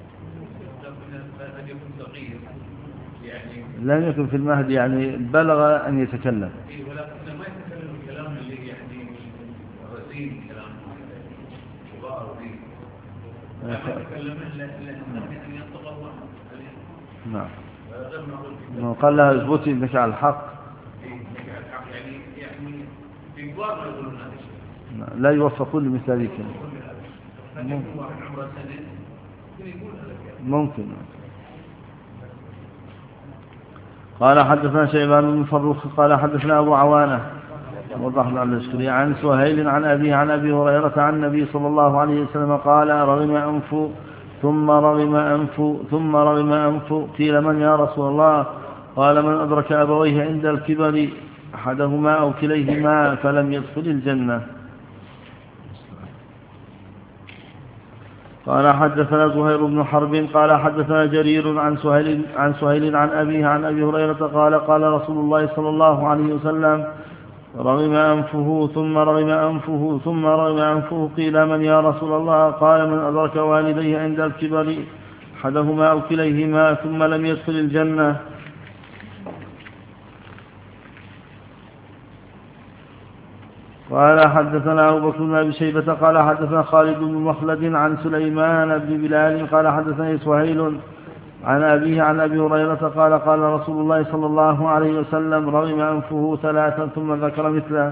لم يكن في المهد يعني بلغ أن يتكلم. ولكن ما يتكلم الكلام اللي يعني رزين كلام كبار رزين. ما يتكلم إلا أن ينطق الله. نعم. قال لها اثبتي انك على الحق. يعني يعني في كبار ما يقولون هذا الشيء. لا يوفقون لمثل ذلك. ممكن. قال حدثنا شيبان بن فروخ قال حدثنا أبو عوانة وضح عن الأشكري عن سهيل عن أبيه عن أبي هريرة عن النبي صلى الله عليه وسلم قال رغم أنف ثم رغم أنف ثم رغم أنف قيل من يا رسول الله؟ قال من أدرك أبويه عند الكبر أحدهما أو كليهما فلم يدخل الجنة. قال حدثنا زهير بن حرب قال حدثنا جرير عن سهيل عن سهيل عن أبيه عن أبي هريرة قال قال رسول الله صلى الله عليه وسلم رغم أنفه ثم رغم أنفه ثم رغم أنفه قيل من يا رسول الله؟ قال من أدرك والديه عند الكبر أحدهما أو كليهما ثم لم يدخل الجنة. قال حدثنا أبو بكر بن أبي شيبة قال حدثنا خالد بن مخلد عن سليمان بن بلال قال حدثني سهيل عن أبيه عن أبي هريرة قال قال رسول الله صلى الله عليه وسلم رغم أنفه ثلاثا ثم ذكر مثله.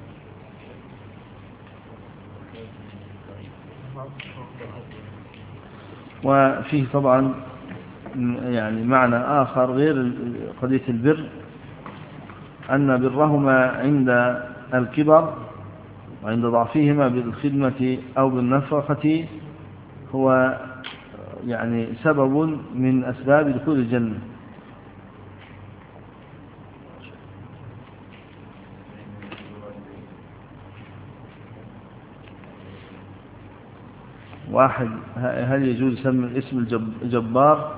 وفيه طبعا يعني معنى آخر غير قضية البر، أن برهما عند الكبر وعند ضعفهما بالخدمة أو بالنفقة هو يعني سبب من أسباب دخول الجنة. واحد هل يجوز يسمي اسم الجبار؟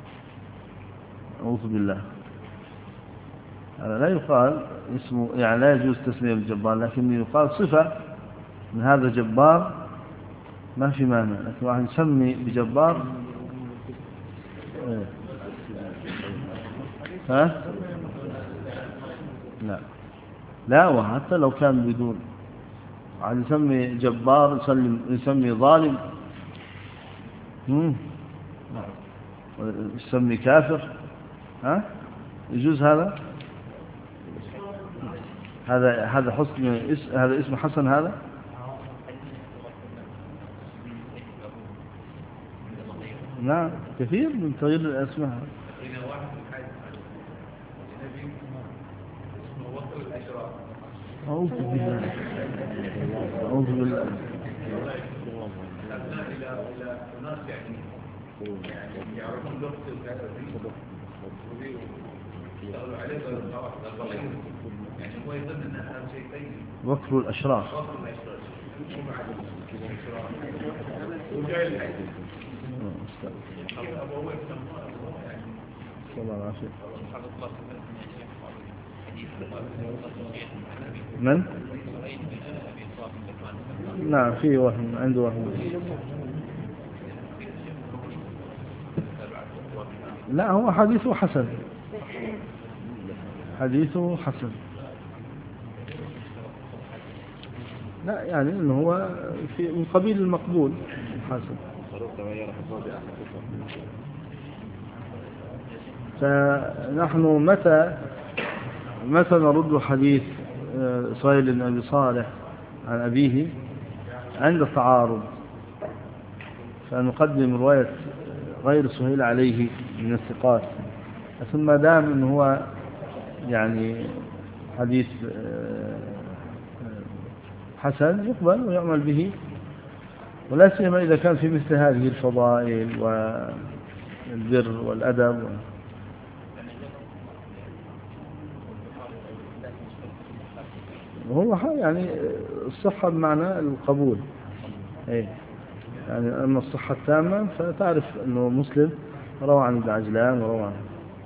أعوذ بالله، هذا لا يقال اسمه، يعني لا يجوز تسمية الجبار، لكن يقال صفة من هذا جبار ما في مانع، لكن واحد يسمي بجبار ها؟ لا لا، وحتى لو كان بدون واحد يسمي جبار يسمي ظالم، يسمي كافر، ها يجوز هذا؟ هذا هذا حسن هذا اسم حسن هذا؟ نعم كثير من تغيير الاسماء. أعوذ بالله أعوذ بالله. وكر الأشراف. من؟ نعم في وهم، عنده وهم. لا هو حديثه حسن، حديثه حسن، لا يعني انه هو في من قبيل المقبول حسن. فنحن متى متى نرد حديث سهيل بن أبي صالح عن أبيه؟ عند التعارض، فنقدم رواية غير سهيل عليه من الثقات، ثم دام أنه هو يعني حديث حسن يقبل ويعمل به، ولا سيما إذا كان في مثل هذه الفضائل والبر والأدب. وهو يعني الصحة بمعنى القبول، إيه يعني أما الصحة التامة فتعرف أنه مسلم روى عن ابن عجلان وروى عن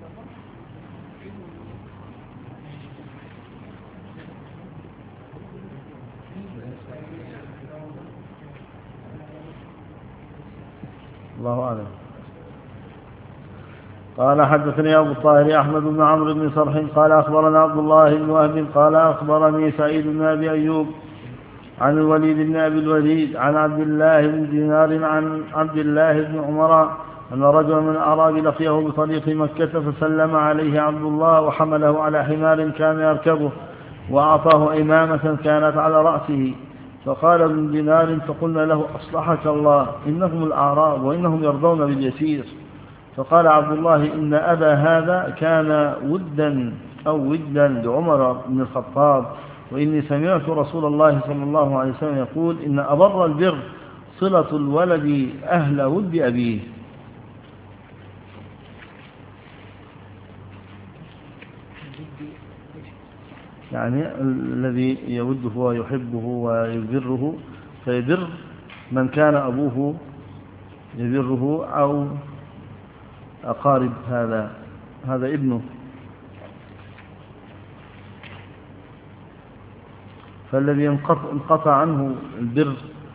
الله أعلم. قال حدثني أبو الطاهر أحمد بن عمرو بن صرح قال أخبرنا عبد الله بن وهب قال أخبرني سعيد بن أبي أيوب عن الوليد بن أبي الوليد عن عبد الله بن دينار عن عبد الله بن عمر أن رجلا من الأعراب لقيه بطريق مكة فسلم عليه عبد الله وحمله على حمار كان يركبه وأعطاه إمامة كانت على رأسه، فقال ابن دينار فقلنا له أصلحك الله إنهم الأعراب وإنهم يرضون باليسير. فقال عبد الله إن أبا هذا كان ودا أو ودا لعمر بن الخطاب، وإني سمعت رسول الله صلى الله عليه وسلم يقول إن أبر البر صلة الولد أهل ود أبيه. يعني الذي يوده ويحبه ويبره، فيبر من كان أبوه يبره أو أقارب هذا هذا ابنه. فالذي انقطع عنه البر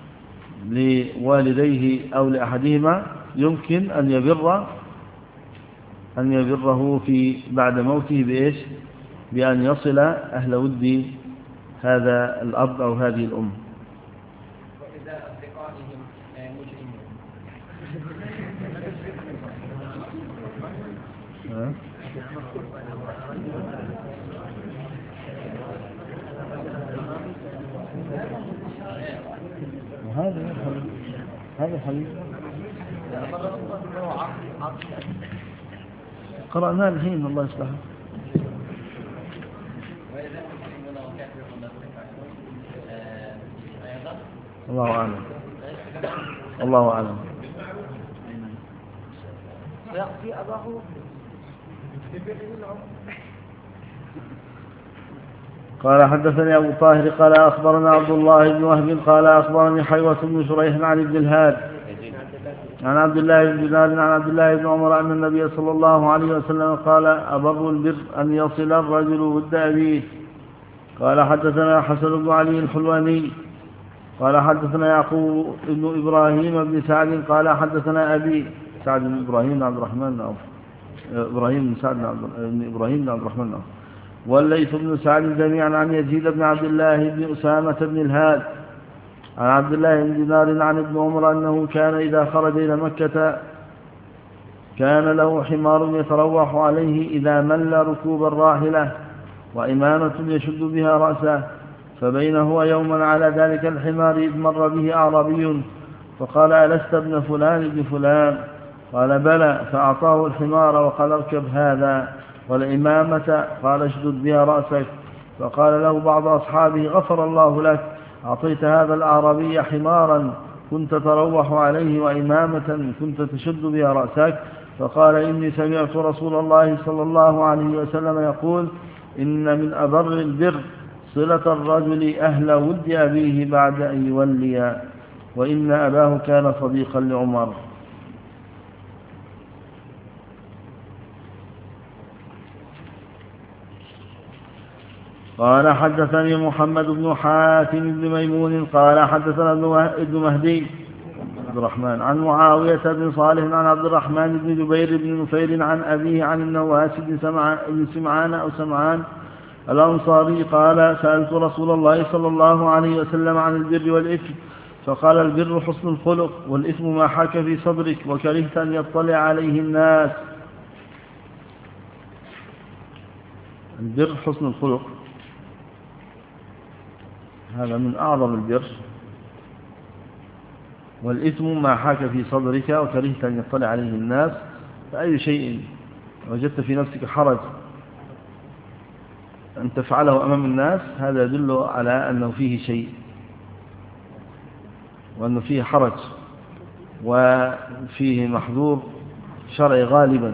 لوالديه أو لأحدهما يمكن أن يبر أن يبره في بعد موته بإيش؟ بأن يصل أهل ود هذا الأب أو هذه الأم. وإذا أصدقائهم مجرمون. هذا هذا حديث قرأناه الحين الله يصلحه. الله أعلم الله أعلم. سيأتي أباه قال حدثني أبو طاهر قال أخبرنا عبد الله بن وهب قال أخبرني حيوة بن شريح عن ابن الهاد عن عبد الله بن دينار عن عبد الله بن عمر أن النبي صلى الله عليه وسلم قال أبر البر أن يصل الرجل ود أبيه. قال حدثنا حسن بن علي الحلواني قال حدثنا يعقوب بن إبراهيم بن سعد قال حدثنا أبي سعد بن إبراهيم بن عبد الرحمن بن عوف إبراهيم بن سعد بن إبراهيم بن عبد الرحمن بن عوف والليث بن سعد جميعا عن يزيد بن عبد الله بن أسامة بن الهاد عن عبد الله بن دينار عن ابن عمر أنه كان إذا خرج إلى مكة كان له حمار يتروح عليه إذا مل ركوب الراحلة وإمامة يشد بها رأسه، فبين هو يوما على ذلك الحمار إذ مر به أعرابي فقال ألست ابن فلان ابن فلان؟ قال بلى، فأعطاه الحمار وقال اركب هذا، والإمامة قال اشدد بها رأسك. فقال له بعض أصحابه غفر الله لك، أعطيت هذا الأعرابي حمارا كنت تروح عليه وإمامة كنت تشد بها رأسك. فقال إني سمعت رسول الله صلى الله عليه وسلم يقول إن من أبر البر صلة الرجل أهل ود أبيه بعد أن يولي، وإن أباه كان صديقا لعمر. قال حدثني محمد بن حاتم بن ميمون قال حدثنا ابن مهدي عبد الرحمن عن معاوية بن صالح عن عبد الرحمن بن جبير بن نفير عن أبيه عن النواس بن سمعان أو سمعان الأنصاري قال سألت رسول الله صلى الله عليه وسلم عن البر والإثم فقال البر حسن الخلق والإثم ما حاك في صدرك وكرهت أن يطلع عليه الناس. البر حسن الخلق هذا من أعظم البر، والإثم ما حاك في صدرك وكرهت أن يطلع عليه الناس. فأي شيء وجدت في نفسك حرج أن تفعله أمام الناس هذا يدل على أنه فيه شيء وأنه فيه حرج وفيه محظور شرعي غالبا.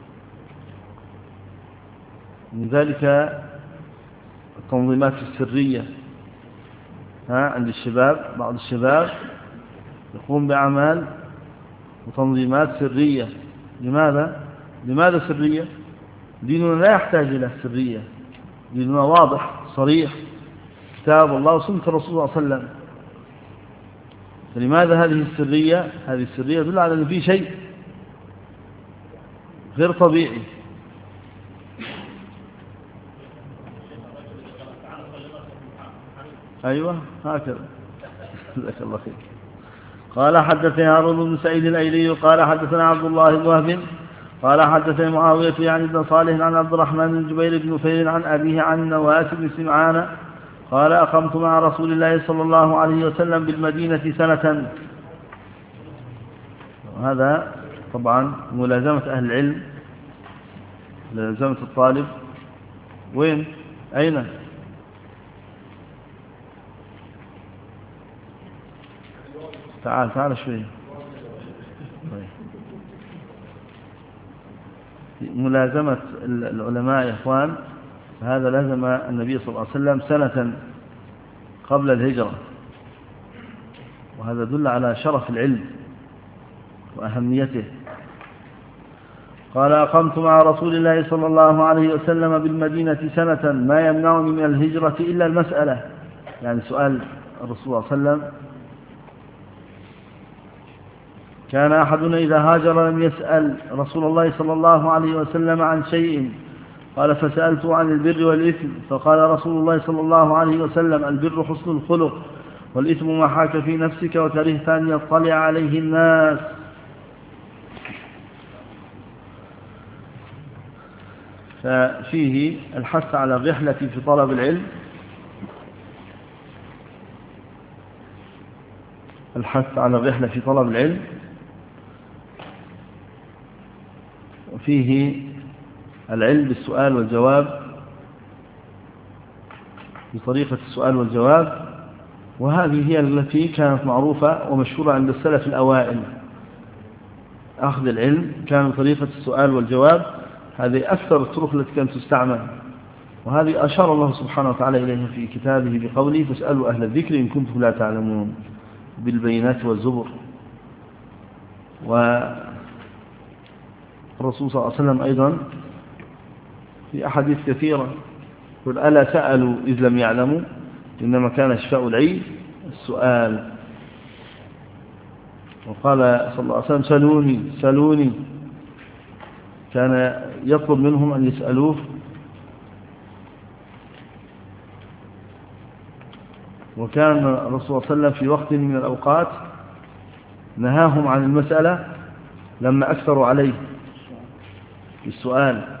من ذلك التنظيمات السرية ها عند الشباب، بعض الشباب يقوم بأعمال وتنظيمات سرية. لماذا؟ لماذا سرية؟ ديننا لا يحتاج إلى سرية، ديننا واضح صريح، كتاب الله وسنة الرسول صلى الله عليه وسلم. فلماذا هذه السرية؟ هذه السرية تدل على أن في شيء غير طبيعي. أيوة هكذا. جزاك الله خير. قال حدثني هارون بن سعيد الأيلي قال حدثنا عبد الله بن وهب قال حدثني معاوية يعني بن صالح عن عبد الرحمن بن جبير بن نفير عن أبيه عن النواس بن سمعان قال أقمت مع رسول الله صلى الله عليه وسلم بالمدينة سنة. هذا طبعا ملازمة أهل العلم، ملازمة الطالب. وين؟ أين؟ تعال تعال شوي. ملازمة العلماء يا إخوان، هذا لازم النبي صلى الله عليه وسلم سنة قبل الهجرة، وهذا دل على شرف العلم وأهميته. قال أقمت مع رسول الله صلى الله عليه وسلم بالمدينة سنة ما يمنعني من الهجرة إلا المسألة، يعني سؤال الرسول صلى الله عليه وسلم: كان أحدنا إذا هاجر لم يسأل رسول الله صلى الله عليه وسلم عن شيء، قال فسألت عن البر والإثم، فقال رسول الله صلى الله عليه وسلم: البر حسن الخلق، والإثم ما حاك في نفسك وكرهت أن يطلع عليه الناس. ففيه الحث على الرحلة في طلب العلم، الحث على الرحلة في طلب العلم، وفيه العلم بالسؤال والجواب، بطريقة السؤال والجواب، وهذه هي التي كانت معروفة ومشهورة عند السلف الأوائل. أخذ العلم كان بطريقة السؤال والجواب، هذه أكثر الطرق التي كانت تستعمل، وهذه أشار الله سبحانه وتعالى إليها في كتابه بقوله: فاسألوا أهل الذكر إن كنتم لا تعلمون، بالبينات والزبر. والرسول صلى الله عليه وسلم أيضا في أحاديث كثيرة يقول: ألا سألوا إذ لم يعلموا، إنما كان شفاء العي السؤال. وقال صلى الله عليه وسلم: سلوني سلوني، كان يطلب منهم أن يسألوه. وكان الرسول صلى الله عليه وسلم في وقت من الأوقات نهاهم عن المسألة لما أكثروا عليه السؤال،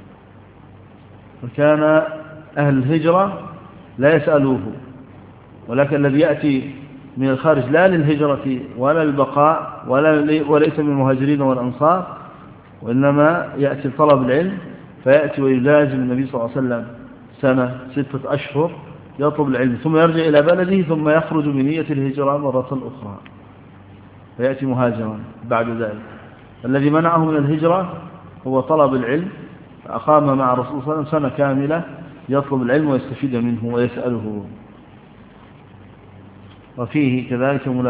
وكان أهل الهجرة لا يسألوه، ولكن الذي يأتي من الخارج لا للهجرة ولا للبقاء ولا وليس من المهاجرين والأنصار، وإنما يأتي طلب العلم، فيأتي ويلازم النبي صلى الله عليه وسلم سنة ستة أشهر يطلب العلم، ثم يرجع إلى بلده، ثم يخرج بنية الهجرة مرة أخرى، فيأتي مهاجرا بعد ذلك. الذي منعه من الهجرة هو طلب العلم، فأقام مع رسول صلى الله عليه وسلم سنة كاملة يطلب العلم ويستفيد منه ويسأله. وفيه كذلك